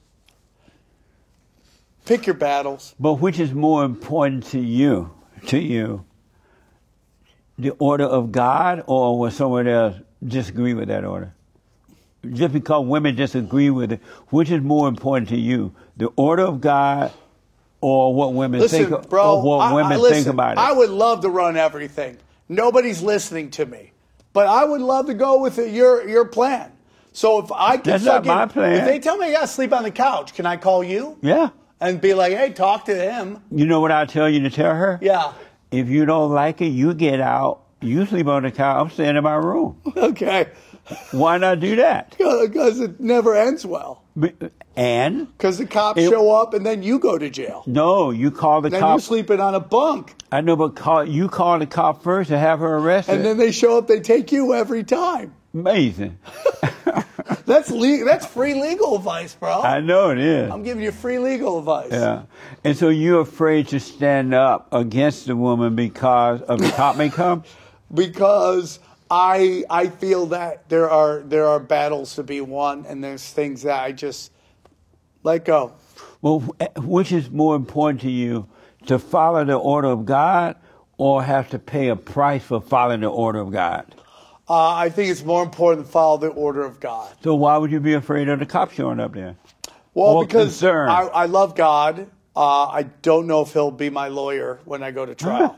Pick your battles.
But which is more important to you? To you, the order of God, or will someone else disagree with that order? Just because women disagree with it, which is more important to you, the order of God, or what women
Listen,
think,
bro,
or what
I,
women
I, listen,
think about it?
I would love to run everything. Nobody's listening to me, but I would love to go with your your plan. So if I can
That's not
fucking-
my plan.
If they tell me I got to sleep on the couch, can I call you?
Yeah.
and be like, hey, talk to him.
You know what I tell you to tell her?
Yeah.
If you don't like it, you get out. You sleep on the couch. I'm staying in my room.
Okay.
Why not do that?
Because it never ends well.
But- And
Because the cops
It-
show up and then you go to jail.
no, you call the
Then
cop.
you're sleeping on a bunk.
I know, but call you call the cop first and have her arrested.
And then they show up, they take you every time.
Amazing.
That's le- That's free legal advice, bro.
I know it is.
I'm giving you free legal advice.
Yeah. And so you're afraid to stand up against the woman because of the cop may come?
Because I I feel that there are there are battles to be won, and there's things that I just let go.
Well, which is more important to you, to follow the order of God or have to pay a price for following the order of God?
Uh, I think it's more important to follow the order of God.
So why would you be afraid of the cop showing up there?
Well,
Or
because
concerned?
I, I love God. Uh, I don't know if he'll be my lawyer when I go to trial.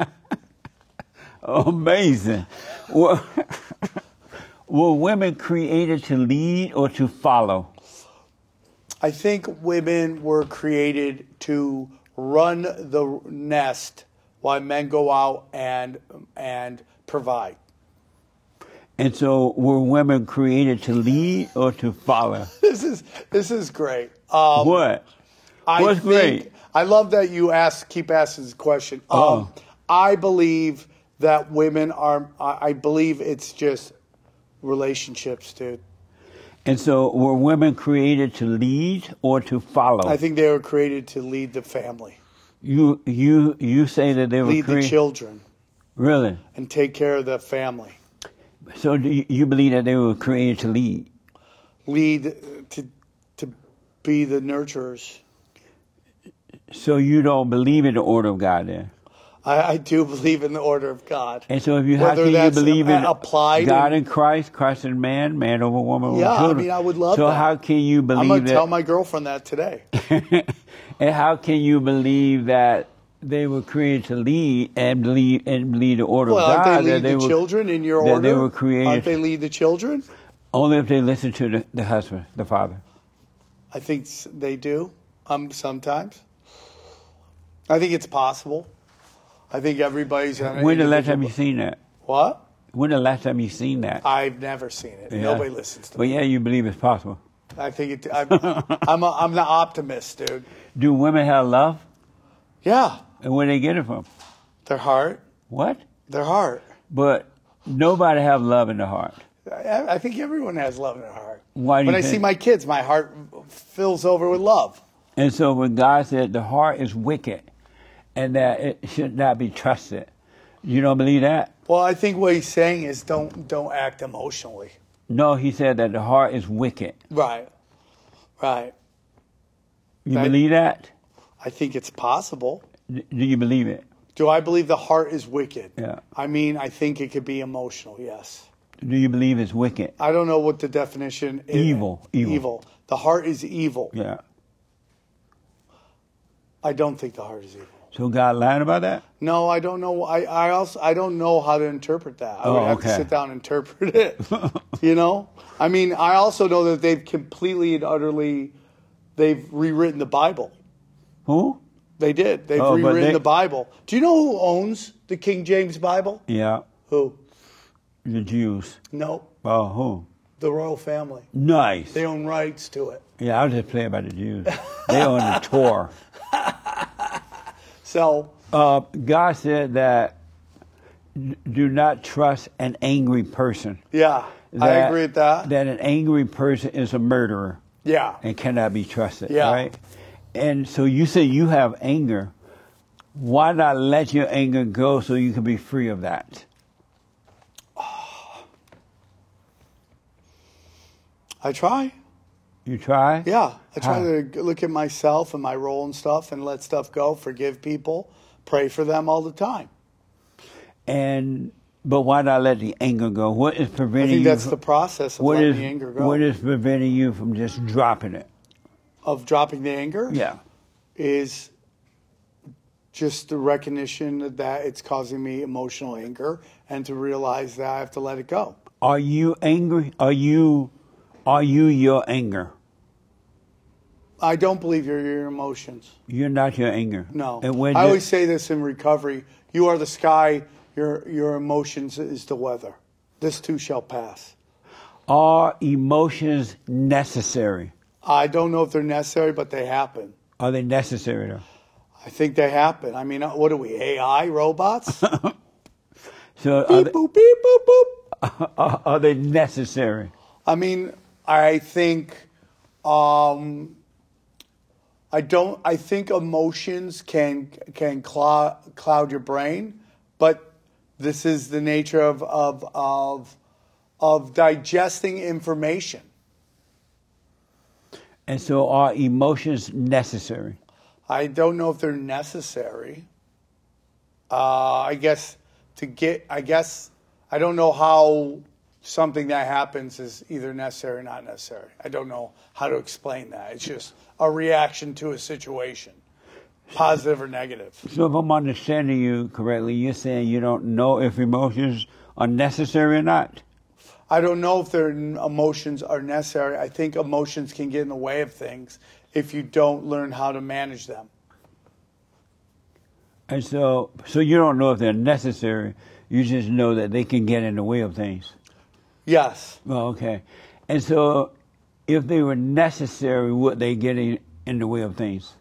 Amazing. Were, were women created to lead or to follow?
I think women were created to run the nest while men go out and and provide.
And so were women created to lead or to follow?
This is this is great. Um,
What?
I
What's
think,
great?
I love that you ask, keep asking this question. Um,
Oh.
I believe that women are. I, I believe it's just relationships, dude.
And so were women created to lead or to follow?
I think they were created to lead the family,
You you you say that they were
lead the
created.
children,
Really?
and take care of the family.
So do you, you believe that they were created to lead?
Lead to to be the nurturers.
So you don't believe in the order of God then?
I, I do believe in the order of God.
And so if you how
Whether
can you
that's
believe in
applied
God
in-
and Christ, Christ and man, man over woman over
Yeah, I
children?
mean, I would love
so
that.
how can you
I'm
believe
going to
that?
tell my girlfriend that today.
And how can you believe that they were created to lead and lead and lead the order
Well,
of
aren't
God?
they lead
that they
the
were,
children in your
that
order?
they were created
Aren't they lead the children?
only if they listen to the, the husband, the father.
I think s- they do. Um, sometimes. I think it's possible. I think everybody's. on an
When the last
individual-
time you seen that?
What?
When the last time you seen that?
I've never seen it.
Yeah.
Nobody listens to
But
me.
yeah, you believe it's possible.
I think it. I'm, I'm, a, I'm the optimist, dude.
Do women have love?
Yeah,
And where they get it from?
their heart.
What?
Their heart.
But nobody have love in the heart.
I, I think everyone has love in their heart.
Why do
when
you
I
think-
see my kids, my heart fills over with love.
And so when God said the heart is wicked and that it should not be trusted, you don't believe that?
Well, I think what he's saying is don't don't act emotionally.
No, he said that the heart is wicked.
Right. Right.
You
Right.
believe that?
I think it's possible.
D- Do you believe it?
Do I believe the heart is wicked?
Yeah.
I mean, I think it could be emotional, yes.
Do you believe it's wicked?
I don't know what the definition is.
Evil, evil.
Evil. The heart is evil.
Yeah.
I don't think the heart is evil.
So God lied about that?
No, I don't know. I, I also I don't know how to interpret that. I would
Oh,
have
okay.
to sit down and interpret it. You know? I mean, I also know that they've completely and utterly they've rewritten the Bible.
Who?
They did. They've
Oh, but
rewritten
they-
the Bible. Do you know who owns the King James Bible?
Yeah.
Who?
The Jews.
No.
Oh, who?
The royal family.
Nice.
They own rights to it.
Yeah, I was just playing about the Jews. They own the Torah.
So,
Uh, God said that d- do not trust an angry person.
yeah, I
That-
agree with that.
That an angry person is a murderer
Yeah.
and cannot be trusted.
Yeah.
Right? And so you say you have anger. Why not let your anger go so you can be free of that?
I try.
You try?
Yeah. I try
How?
to look at myself and my role and stuff and let stuff go, forgive people, pray for them all the time.
And but why not let the anger go? What is
I
preventing
think
you?
that's
from,
the process of
what
letting
is
the anger go.
what is preventing you from just dropping it?
Of dropping the anger
Yeah.
is just the recognition that it's causing me emotional anger and to realize that I have to let it go.
Are you angry? Are you are you your anger?
I don't believe you're your emotions.
You're not your anger.
No.
And when
I
did-
always say this in recovery. You are the sky. Your your emotions is the weather. This too shall pass.
Are emotions necessary?
I don't know if they're necessary, but they happen.
Are they necessary though?
I think they happen. I mean, what are we, A I robots?
So are
Beep
they,
boop, beep boop boop.
are, are they necessary?
I mean, I think, um, I don't. I think emotions can can cloud, cloud your brain, but this is the nature of of of of digesting information.
And so are emotions necessary?
I don't know if they're necessary. Uh, I guess to get, I guess, I don't know how something that happens is either necessary or not necessary. I don't know how to explain that. It's just a reaction to a situation, positive or negative.
So if I'm understanding you correctly, you're saying you don't know if emotions are necessary or not?
I don't know if their emotions are necessary. I think emotions can get in the way of things if you don't learn how to manage them.
And so, so you don't know if they're necessary. You just know that they can get in the way of things.
Yes.
Oh, okay. And so, if they were necessary, would they get in, in the way of things?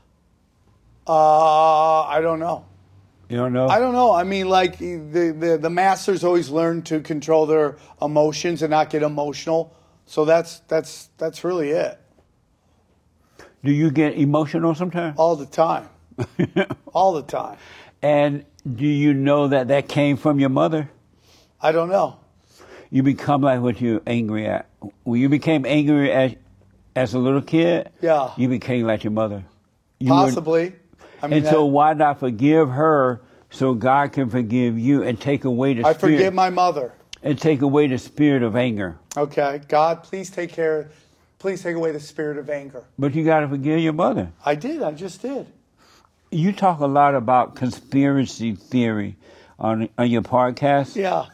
Uh, I don't know.
You don't know?
I don't know. I mean, like the, the the masters always learn to control their emotions and not get emotional. So that's that's that's really it.
Do you get emotional sometimes?
All the time. All the time.
And do you know that that came from your mother?
I don't know.
You become like what you're angry at. When you became angry as as a little kid,
Yeah.
you became like your mother. You were-
Possibly. I mean,
and so
that-
why not forgive her so God can forgive you and take away the
I
spirit
forgive my mother.
and take away the spirit of anger?
Okay. God, please take care. Please take away the spirit of anger.
But you got to forgive your mother.
I did. I just did.
You talk a lot about conspiracy theory on on your podcast.
Yeah.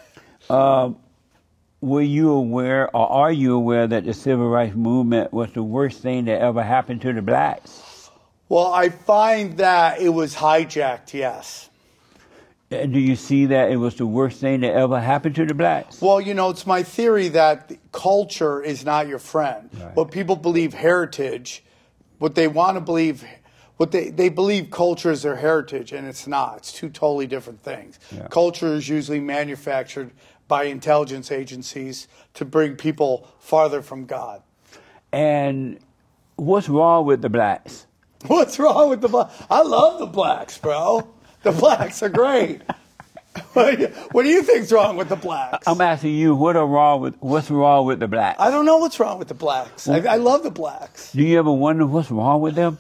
Were you aware, or are you aware, that the civil rights movement was the worst thing that ever happened to the blacks?
Well, I find that it was hijacked. Yes.
And do you see that it was the worst thing that ever happened to the blacks?
Well, you know, it's my theory that culture is not your friend.
Right.
What people believe heritage, what they want to believe, what they, they believe culture is their heritage, and it's not. It's two totally different things.
Yeah.
Culture is usually manufactured by intelligence agencies to bring people farther from God.
And what's wrong with the blacks?
What's wrong with the blacks? I love the blacks, bro. The blacks are great. What do you, what do you think's wrong with the blacks?
I'm asking you, what are wrong with what's wrong with the blacks?
I don't know what's wrong with the blacks. I, I love the blacks.
Do you ever wonder what's wrong with them?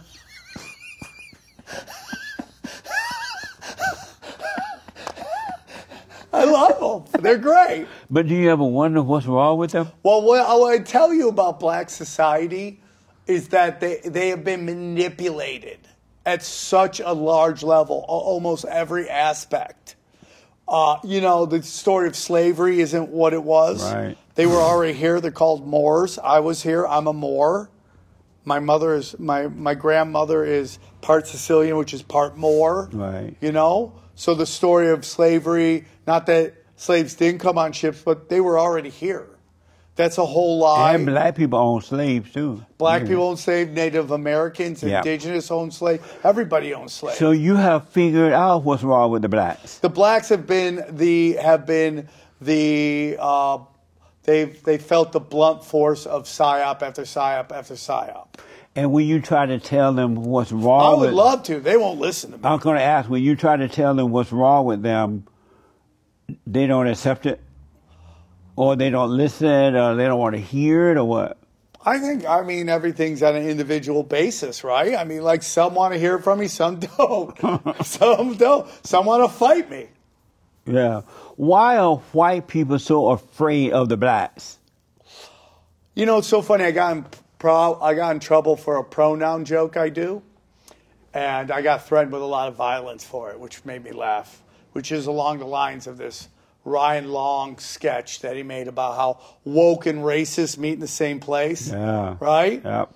I love them. They're great.
But do you ever wonder what's wrong with them?
Well, what, what I tell you about black society is that they, they have been manipulated at such a large level, a- almost every aspect. Uh, you know, the story of slavery isn't what it was.
Right.
They were already here. They're called Moors. I was here. I'm a Moor. My mother is my my grandmother is part Sicilian, which is part Moor.
Right.
You know, so the story of slavery, not that slaves didn't come on ships, but they were already here. That's a whole lie.
And black people own slaves too.
Black
Yeah.
people own slaves, Native Americans,
Yeah.
indigenous own slaves. Everybody owns slaves.
So you have figured out what's wrong with the blacks.
The blacks have been the have been the uh, they've they felt the blunt force of psyop after psyop after psyop.
And when you try to tell them what's wrong
I would
with
love to. They won't listen to me.
I'm going to ask, when you try to tell them what's wrong with them, they don't accept it? Or they don't listen, or they don't want to hear it, or what?
I think, I mean, everything's on an individual basis, right? I mean, like, some want to hear it from me, some don't. Some don't. Some want to fight me.
Yeah. Why are white people so afraid of the blacks?
You know, it's so funny. I got in, pro- I got in trouble for a pronoun joke I do. And I got threatened with a lot of violence for it, which made me laugh, which is along the lines of this Ryan Long sketch that he made about how woke and racist meet in the same place.
Yeah.
Right?
Yep.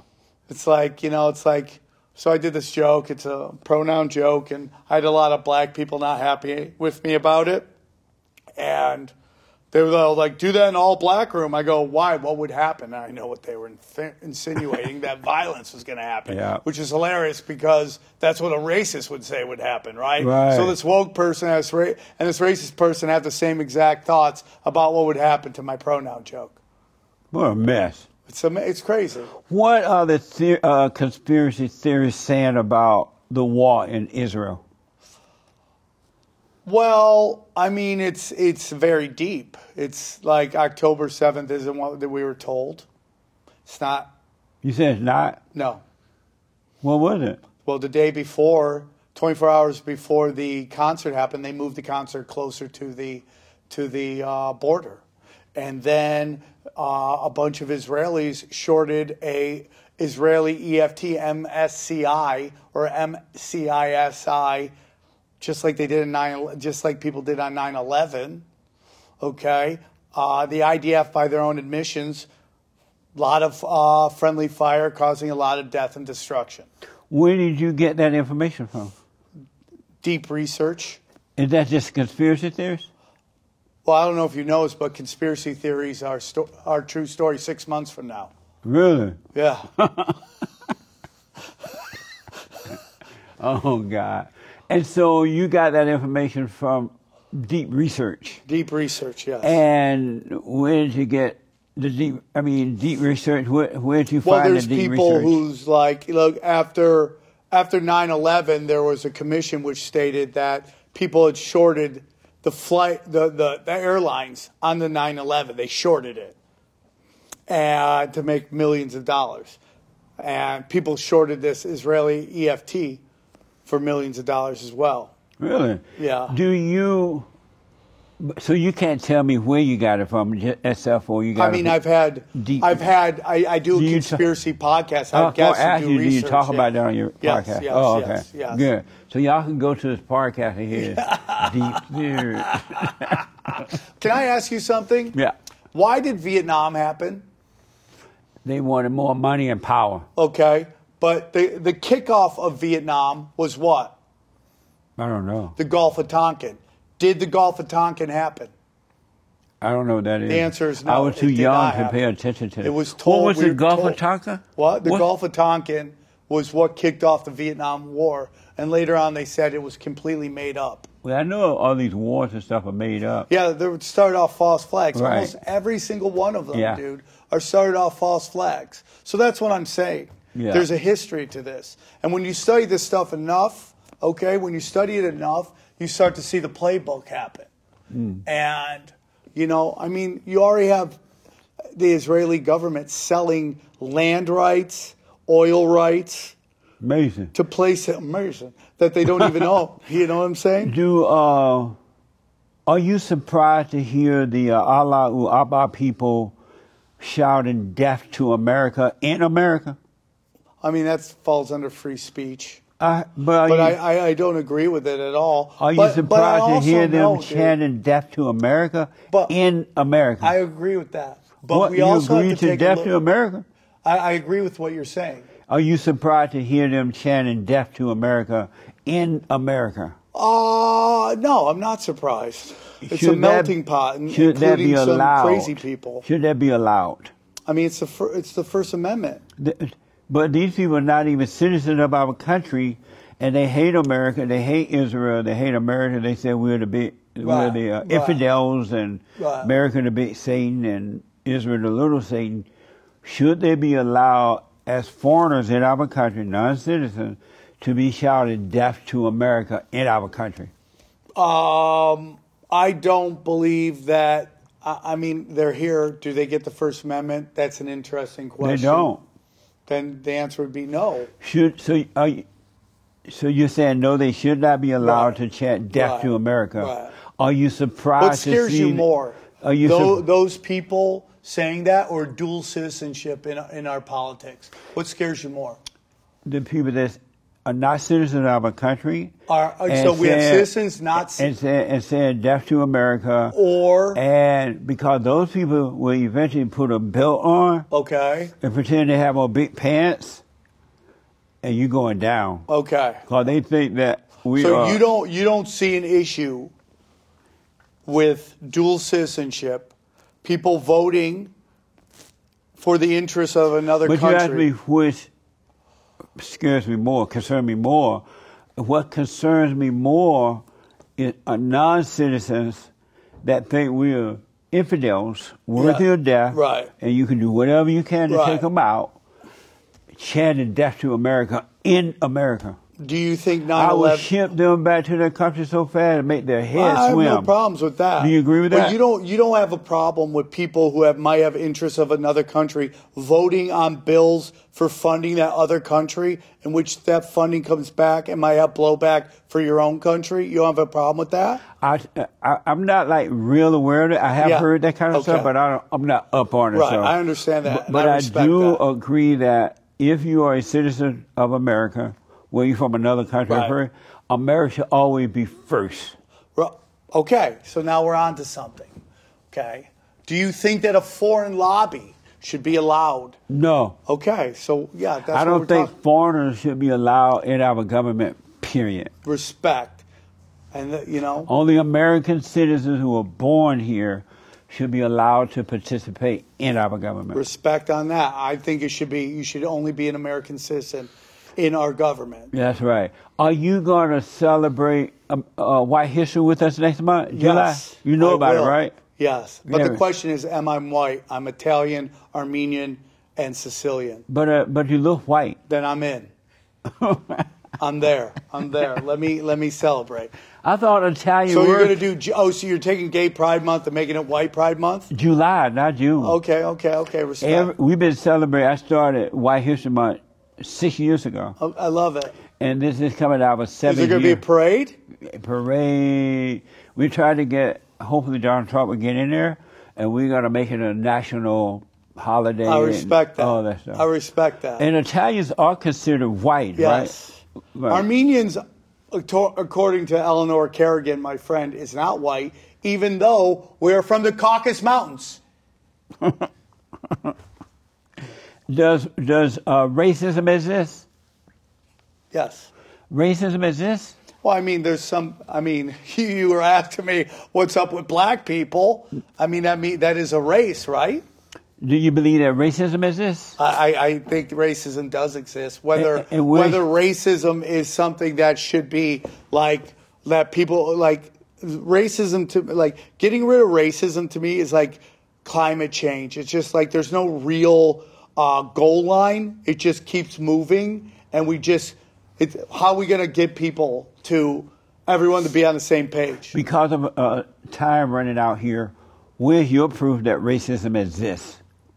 It's like, you know, it's like, so I did this joke. It's a pronoun joke, and I had a lot of black people not happy with me about it. And they were all like, do that in all black room. I go, why? What would happen? And I know what they were inf- insinuating, that violence was going to happen,
Yeah.
which is hilarious because that's what a racist would say would happen, right?
Right.
So this woke person has ra- and this racist person have the same exact thoughts about what would happen to my pronoun joke.
What a mess.
It's ama- it's crazy.
What are the, the uh, conspiracy theorists saying about the war in Israel?
Well, I mean, it's it's very deep. It's like October seventh isn't what that we were told. It's not.
You said it's not?
No.
What was it?
Well, the day before, twenty-four hours before the concert happened, they moved the concert closer to the to the uh, border, and then uh, a bunch of Israelis shorted a Israeli E F T M S C I or M C I S I. Just like they did in nine, just like people did on nine eleven, okay. Uh, the I D F, by their own admissions, a lot of uh, friendly fire, causing a lot of death and destruction.
Where did you get that information from?
Deep research.
Is that just conspiracy theories?
Well, I don't know if you know this, but conspiracy theories are sto- are true story six months from now.
Really?
Yeah.
Oh God! And so you got that information from deep research.
Deep research, yes.
And where did you get the deep? I mean, deep research. Where, where did you
Well,
find
there's
the deep
people
research?
who's like, look, after after nine eleven, there was a commission which stated that people had shorted the flight, the the, the airlines on the nine eleven. They shorted it, and to make millions of dollars, and people shorted this Israeli E F T for millions of dollars as well.
Really?
Yeah.
Do you? So you can't tell me where you got it from, just except for you got.
I mean,
it
I've had,
deep.
I've had, I, I do a
Do you
conspiracy podcast. I
Oh,
have guests
I
who
asked
do
you, do you
research.
talk
yeah.
about that on your
Yes,
podcast?
yes,
oh, okay.
yes, yes.
Good. So y'all can go to this podcast and hear deep theory.
Can I ask you something?
Yeah.
Why did Vietnam happen?
They wanted more money and power.
Okay. But the, the kickoff of Vietnam was what?
I don't know.
The Gulf of Tonkin. Did the Gulf of Tonkin happen?
I don't know what that is.
The answer is no.
I was too
it did
young
not
to
happen.
pay attention to that.
It was told.
What was
we
the
were
Gulf
told-
of Tonkin?
What? The
What?
Gulf of Tonkin was what kicked off the Vietnam War. And later on they said it was completely made up.
Well, I know all these wars and stuff are made up.
Yeah, they would start off false flags.
Right.
Almost every single one of them,
Yeah.
dude, are started off false flags. So that's what I'm saying.
Yeah.
There's a history to this. And when you study this stuff enough, okay, when you study it enough, you start to see the playbook happen.
Mm.
And, you know, I mean, you already have the Israeli government selling land rights, oil rights
Amazing.
to places amazing that they don't even own. You know what I'm saying?
Do uh, are you surprised to hear the uh, Allahu Akbar people shouting "Death to America" in America?
I mean, that falls under free speech.
Uh, but are
But
you,
I, I, I don't agree with it at all.
are you
But- but I
surprised to
also
hear them
know, dude,
chanting "Death to America"
But
in America?
I agree with that. But
what,
we
you
also
agree
have to
to
take
"Death
a
to
look.
America"?
I, I agree with what you're saying.
Are you surprised to hear them chanting "Death to America" in America?
Uh, no, I'm not surprised. It's
Should
a
that-
melting pot, and
Should that
including
be
some
allowed?
crazy people.
Should that be allowed?
I mean, it's the fir- it's the First Amendment.
The- But these people are not even citizens of our country, and they hate America, they hate Israel, they hate America. They say we're the big, we're
Right,
the uh,
right.
infidels, and
Right.
America the big Satan, and Israel the little Satan. Should they be allowed as foreigners in our country, non-citizens, to be shouting "Death to America" in our country?
Um, I don't believe that. I, I mean, they're here. Do they get the First Amendment? That's an interesting question.
They don't.
Then the answer would be no.
Should so? Are you, so you're saying no? They should not be allowed
Right.
to chant "Death
Right.
to America."
Right.
Are you surprised?
What scares
to see
you more?
Are you
Tho-
sur-
those people saying that, or dual citizenship in in our politics? What scares you more?
the people that are not citizens of our country?
Are, uh,
and
so we have
saying-
citizens not ci-
and saying, and saying "Death to America,"
or
and because those people will eventually put a belt on
okay,
and pretend they have on big pants and you're going down.
Okay.
Because they think that we
So
are.
you don't you don't see an issue with dual citizenship, people voting for the interests of another
But
country.
you asked me which scares me more, concerns me more. What concerns me more is are non-citizens that think we are infidels, worthy
Yeah,
of death,
right.
and you can do whatever you can to
Right.
take them out, chanting death to America in America.
Do you think
I
nine
would
eleven?
ship them back to their country so fast and make their heads
I have
swim.
no problems with that.
Do you agree with
but
that?
you don't. You don't have a problem with people who have might have interests of another country voting on bills for funding that other country, in which that funding comes back and might have blowback for your own country. You don't have a problem with that?
I, I I'm not like real aware of it. I have
Yeah.
heard that kind of
Okay.
stuff, but I don't, I'm not up on it.
Right,
so.
I understand that,
But,
and
but
I
I,
respect
do
that.
agree that if you are a citizen of America, where you're from another country,
Right.
America should always be first.
Ru- Okay, so now we're on to something. Okay, do you think that a foreign lobby should be allowed?
No,
Okay, so yeah, that's
I
what
don't
we're
think
talking-
foreigners should be allowed in our government. Period.
respect, and the, you know.
Only American citizens who are born here should be allowed to participate in our government.
Respect on that. I think it should be. You should only be an American citizen in our government.
That's right. Are you going to celebrate um, uh, White History with us next month, July?
Yes,
You know
I
about
will.
it, right?
Yes, but
Yeah.
the question is, am I white? I'm Italian, Armenian, and Sicilian.
But uh, but you look white.
Then I'm in. I'm there. I'm there. Let me let me celebrate.
I thought Italian.
So you're
word-
gonna do? Ju- Oh, so you're taking Gay Pride Month and making it White Pride Month?
July, not June.
Okay, okay, okay. Respect.
Every, we've been celebrating. I started White History Month six years ago,
Oh, I love it.
and this is coming out of
Is
seven
there gonna be a
years.
parade?
parade. We tried to get. Hopefully, Donald Trump will get in there, and we're gonna make it a national holiday.
I respect
and
that.
All that stuff.
I respect that.
And Italians are considered white,
Yes.
right? Right.
Armenians, acto- according to Eleanor Kerrigan, my friend, is not white, even though we're from the Caucasus Mountains.
Does does uh, racism exist?
Yes.
Racism exists?
Well, I mean, there's some. I mean, you, you were asking me what's up with black people. I mean, that mean that is a race, right?
Do you believe that racism exists?
I, I think racism does exist. Whether
And- and which-
whether racism is something that should be like that people like racism to like getting rid of racism to me is like climate change. It's just like there's no real uh, goal line. It just keeps moving, and we just it's how are we gonna get people to everyone to be on the same page?
Because of uh, time running out here, where's your proof that racism exists?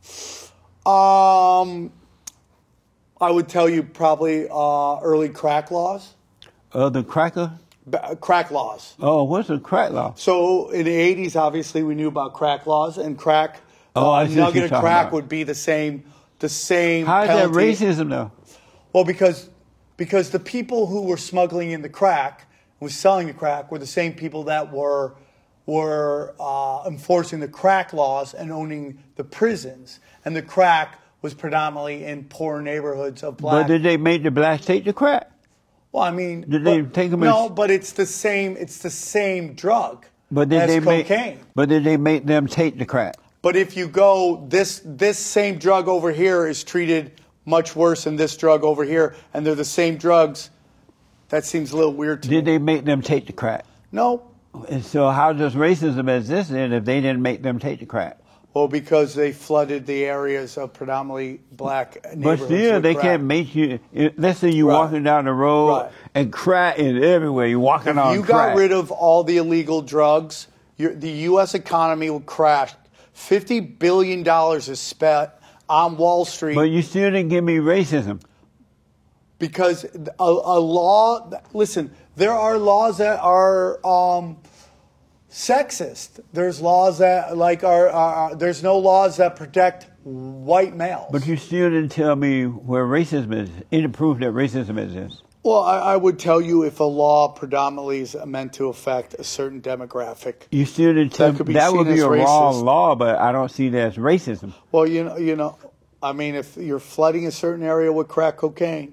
Um, I would tell you probably uh, early crack laws.
Uh, the cracker?
Ba- crack laws.
Oh, what's a crack law?
So in the eighties, obviously, we knew about crack laws, and crack,
Oh,
uh,
I see what
nugget
you're
of
talking
crack
about.
would be the same, the same.
How is that
penalty.
racism, though?
Well, because because the people who were smuggling in the crack, who were selling the crack, were the same people that were were uh, enforcing the crack laws and owning the prisons, and the crack was predominantly in poor neighborhoods of black.
But did they make the blacks take the crack?
Well, I mean,
Did they
but-
take 'em
No,
as-
but it's the same. It's the same drug
But did
as
they
cocaine.
make? But did they make them take the crack?
But if you go, this this same drug over here is treated much worse than this drug over here, and they're the same drugs. That seems a little weird to
Did
me.
they make them take the crack?
No.
And so how does racism exist then if they didn't make them take the crack?
Well, because they flooded the areas of predominantly black
But
neighborhoods.
still,
with
they
crack.
can't make you. Let's say you're
Right.
walking down the road
Right.
and crack is everywhere. You're walking on
If you
crack.
got rid of all the illegal drugs, your, the U S economy would crash. Fifty billion dollars is spent on Wall Street.
But you still didn't give me racism.
Because a, a law, listen, there are laws that are um, sexist. There's laws that like are, are there's no laws that protect white males.
But you still didn't tell me where racism is. Any proof that racism exists.
Well, I, I would tell you if a law predominantly is meant to affect a certain demographic.
You still didn't tell
That could
me
be
that would
seen
be
as
a wrong
racist.
law, but I don't see that as racism.
Well, you know, you know, I mean, if you're flooding a certain area with crack cocaine,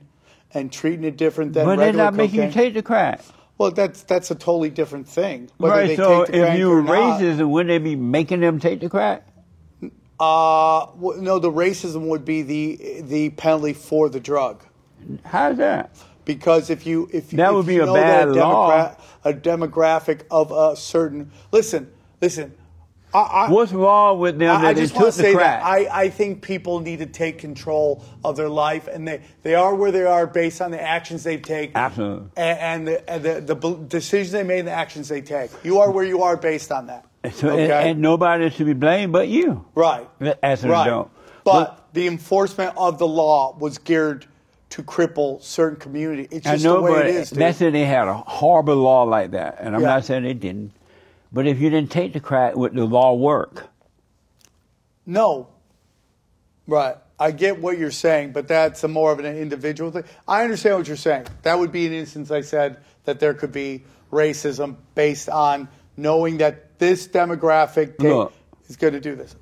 and treating it different than
But they're
regular
not making you
cocaine.
take the crack.
Well, that's that's a totally different thing. Whether
Right,
they
so
take the
if
crack
you
or
were
not.
racist, wouldn't they be making them take the crack?
Uh, w- no, the racism would be the the penalty for the drug.
How's that?
Because if you if you,
That
if
would be
you
a
know
bad
that a,
law.
demogra- a demographic of a certain listen listen. I, I,
What's wrong with them
I, I
that they
just want
took
to
the
say
crack?
that I, I think people need to take control of their life, and they, they are where they are based on the actions they take.
Absolutely.
And, and, the, and the, the bel- decisions they made and the actions they take. You are where you are based on that.
So,
okay?
and, and nobody should be blamed but you.
right.
As an
right.
adult.
But
Look,
the enforcement of the law was geared to cripple certain community. It's
I
just
know,
the way
but
it is, dude.
that's if they had a horrible law like that, and I'm
Yeah.
not saying they didn't. But if you didn't take the crack, would the law work?
No. Right. I get what you're saying, but that's a more of an individual thing. I understand what you're saying. That would be an instance I said that there could be racism based on knowing that this demographic ta-
Look.
is going to do this.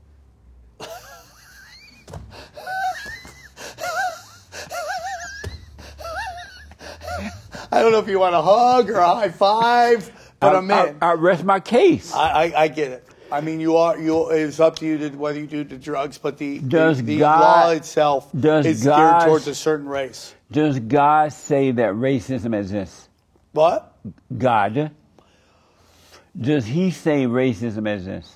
I don't know if you want a hug or a high five, but
I,
I'm in.
I, I rest my case.
I, I, I get it. I mean, you are. You. It's up to you to whether you do the drugs, but the
Does
the, the
God-
law itself
does
is
God-
geared towards a certain race.
Does God say that racism exists?
What?
God. Does he say racism exists?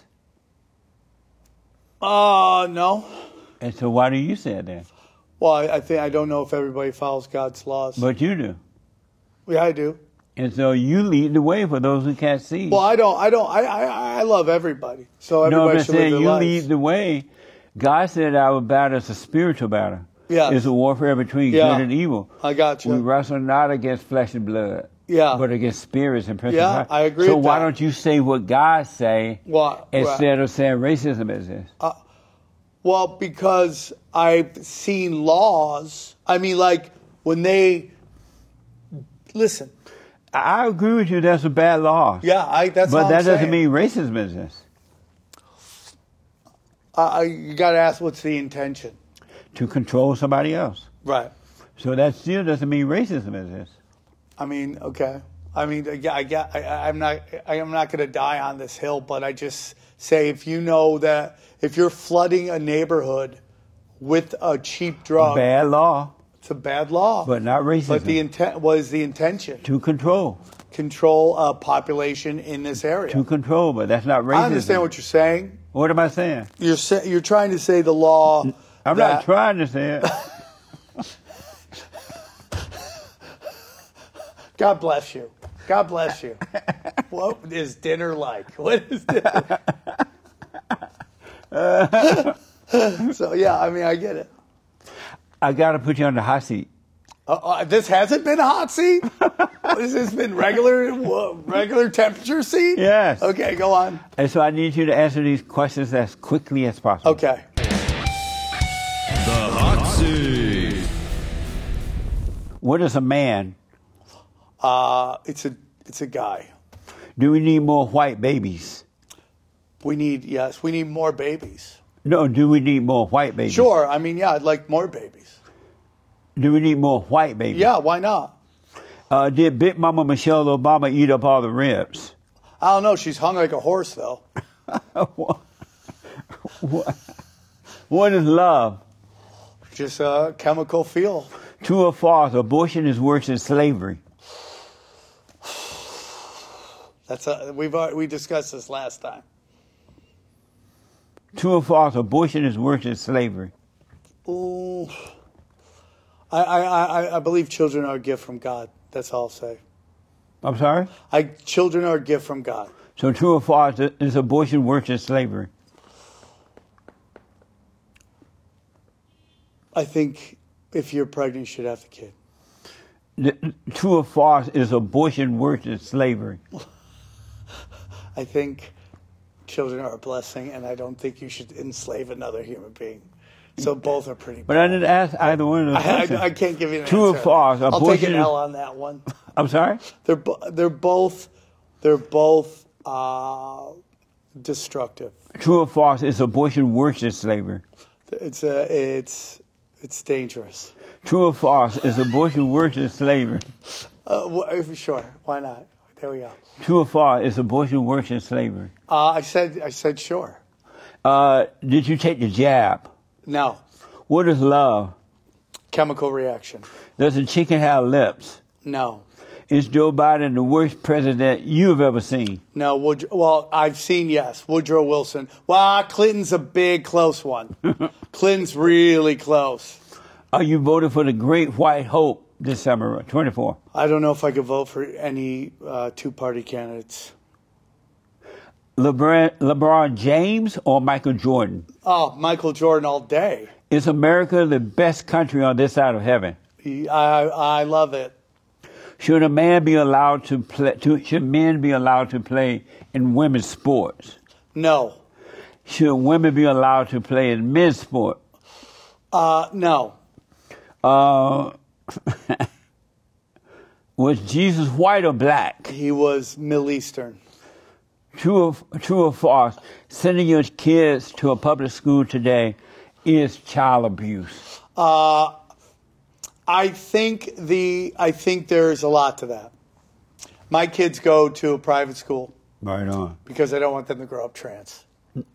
Uh no.
And so why do you say it then?
Well, I, I think I don't know if everybody follows God's laws.
But you do.
yeah, I do.
And so you lead the way for those who can't see.
Well, I don't. I don't. I. I, I love everybody. So
no,
everybody
I'm
should live
saying
their
you
lives.
lead the way. God said our battle is a spiritual battle.
Yes.
It's a warfare between
Yeah.
good and evil.
I got you.
We wrestle not against flesh and blood.
Yeah.
But against spirits and principalities.
I agree
So
with
why
that.
don't you say what God say
What?
instead of saying racism exists?
Well, because I've seen laws. I mean, like when they listen.
I agree with you. That's a bad law.
Yeah, I. That's.
But
all
that
I'm
doesn't
saying.
mean racism exists.
Uh, I- you got to ask what's the intention.
To control somebody else.
Right.
So that still doesn't mean racism exists.
I mean, okay. I mean, yeah, I get. I, I'm not. I am not going to die on this hill, but I just say if you know that if you're flooding a neighborhood with a cheap drug,
Bad law,
it's a bad law.
but not racism.
But the intent was the intention
to control.
control a population in this area.
To control, but that's not racism.
I understand what you're saying.
What am I saying?
You're sa- you're trying to say the law.
I'm
that-
not trying to say it.
God bless you. God bless you. What is dinner like? What is dinner? So yeah, I mean, I get it.
I got to put you on the hot seat.
Uh, uh, this hasn't been a hot seat. This has been regular, uh, regular temperature seat.
Yes.
Okay, go on.
And so I need you to answer these questions as quickly as possible.
Okay.
The hot seat.
What is a man?
Uh, it's a it's a guy.
Do we need more white babies?
We need yes, we need more babies.
No, do we need more white babies?
Sure. I mean, yeah, I'd like more babies.
Do we need more white babies?
Yeah, why not?
Uh, did Big Mama Michelle Obama eat up all the ribs?
I don't know. She's hung like a horse, though.
what, what, what is love?
Just a chemical feel.
True or false? Abortion is worse than slavery.
That's a, we've already, we discussed this last time.
True or false? Abortion is worse than slavery.
Ooh. I, I, I, I believe children are a gift from God. That's all I'll say.
I'm sorry?
I, children are a gift from God.
So true or false? Is abortion worse than slavery?
I think if you're pregnant, you should have the kid.
The, true or false? Is abortion worse than slavery?
I think children are a blessing, and I don't think you should enslave another human being. So both are pretty
But I didn't ask either one of those
I,
questions.
I, I can't give you an
True
answer.
or false?
I'll take
Abortion
an
is-
L on that one.
I'm sorry?
They're bo- they're both they're both uh, destructive.
True or false? Is abortion worse than slavery?
It's a it's it's dangerous.
True or false? Is abortion worse than slavery?
Uh, w- sure. Why not? There we go.
True or false? Is abortion worse than slavery?
Uh, I said. I said sure.
Uh, did you take the jab?
No.
What is love?
Chemical reaction.
Does a chicken have lips?
No.
Is Joe Biden the worst president you've ever seen?
No. Wood- well, I've seen yes. Woodrow Wilson. Well, Clinton's a big close one. Clinton's really close.
Are you voting for the Great White Hope December twenty-fourth?
I don't know if I could vote for any uh, two-party candidates.
LeBron, LeBron James or Michael Jordan?
Oh, Michael Jordan all day.
Is America the best country on this side of heaven?
He, I I love it.
Should a man be allowed to play? To, should men be allowed to play in women's sports?
No.
Should women be allowed to play in men's sport?
Uh, no.
Uh, was Jesus white or black?
He was Middle Eastern.
True or, true or false? Sending your kids to a public school today is child abuse.
Uh, I think the I think there's a lot to that. My kids go to a private school
Right on.
because I don't want them to grow up trans.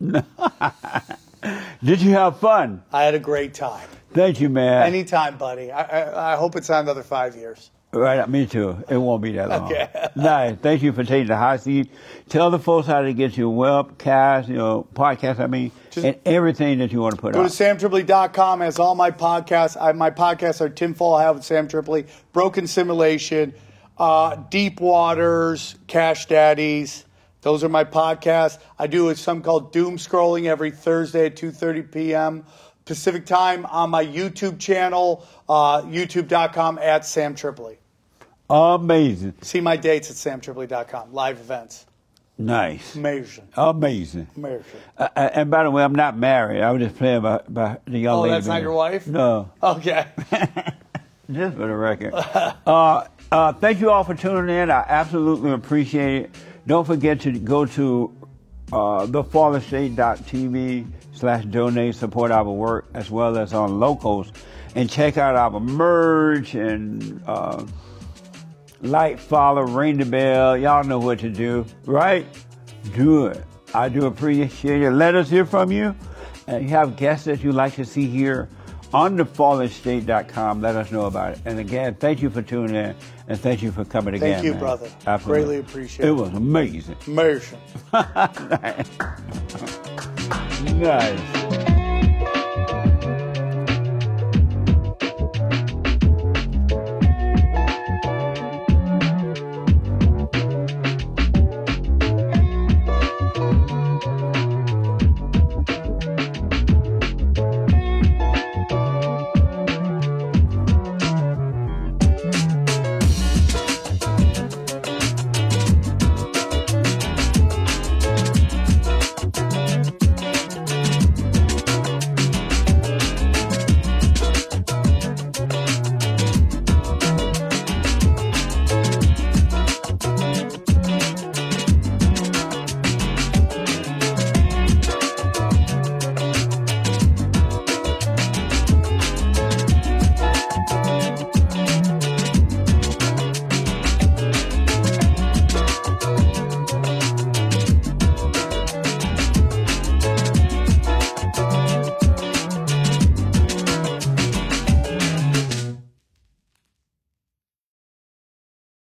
Did you have fun?
I had a great time.
Thank you, man.
Anytime, buddy. I, I, I hope it's not another five years.
Right, me too. It won't be that long.
Okay.
Nice. Thank you for taking the hot seat. Tell the folks how to get your webcast, your podcast, I mean,
Just
and everything that you want to put
Go to
out.
sam tripoli dot com. Has all my podcasts. I, my podcasts are Tinfoil Hat with Sam Tripoli, Broken Simulation, uh, Deep Waters, Cash Daddies. Those are my podcasts. I do something called Doom Scrolling every Thursday at two thirty p.m. Pacific time on my YouTube channel, uh, youtube dot com at Sam Tripoli.
Amazing.
See my dates at sam tripoli dot com. Live events.
Nice.
Amazing.
Amazing.
Amazing.
Uh, and by the way, I'm not married. I was just playing by, by the young
Oh,
lady.
that's not your wife?
No.
Okay.
Just for the record. uh, uh, thank you all for tuning in. I absolutely appreciate it. Don't forget to go to uh, the fallen state dot t v slash donate, support our work, as well as on Locals, and check out our merch and uh, like, follow, ring the bell. Y'all know what to do, right? Do it. I do appreciate it. Let us hear from you. And you have guests that you'd like to see here on the fallen state dot com. Let us know about it. And again, thank you for tuning in, and thank you for coming again.
Thank you,
man.
brother.
Absolutely.
Greatly appreciate it.
It was amazing.
Amazing.
Nice. Nice.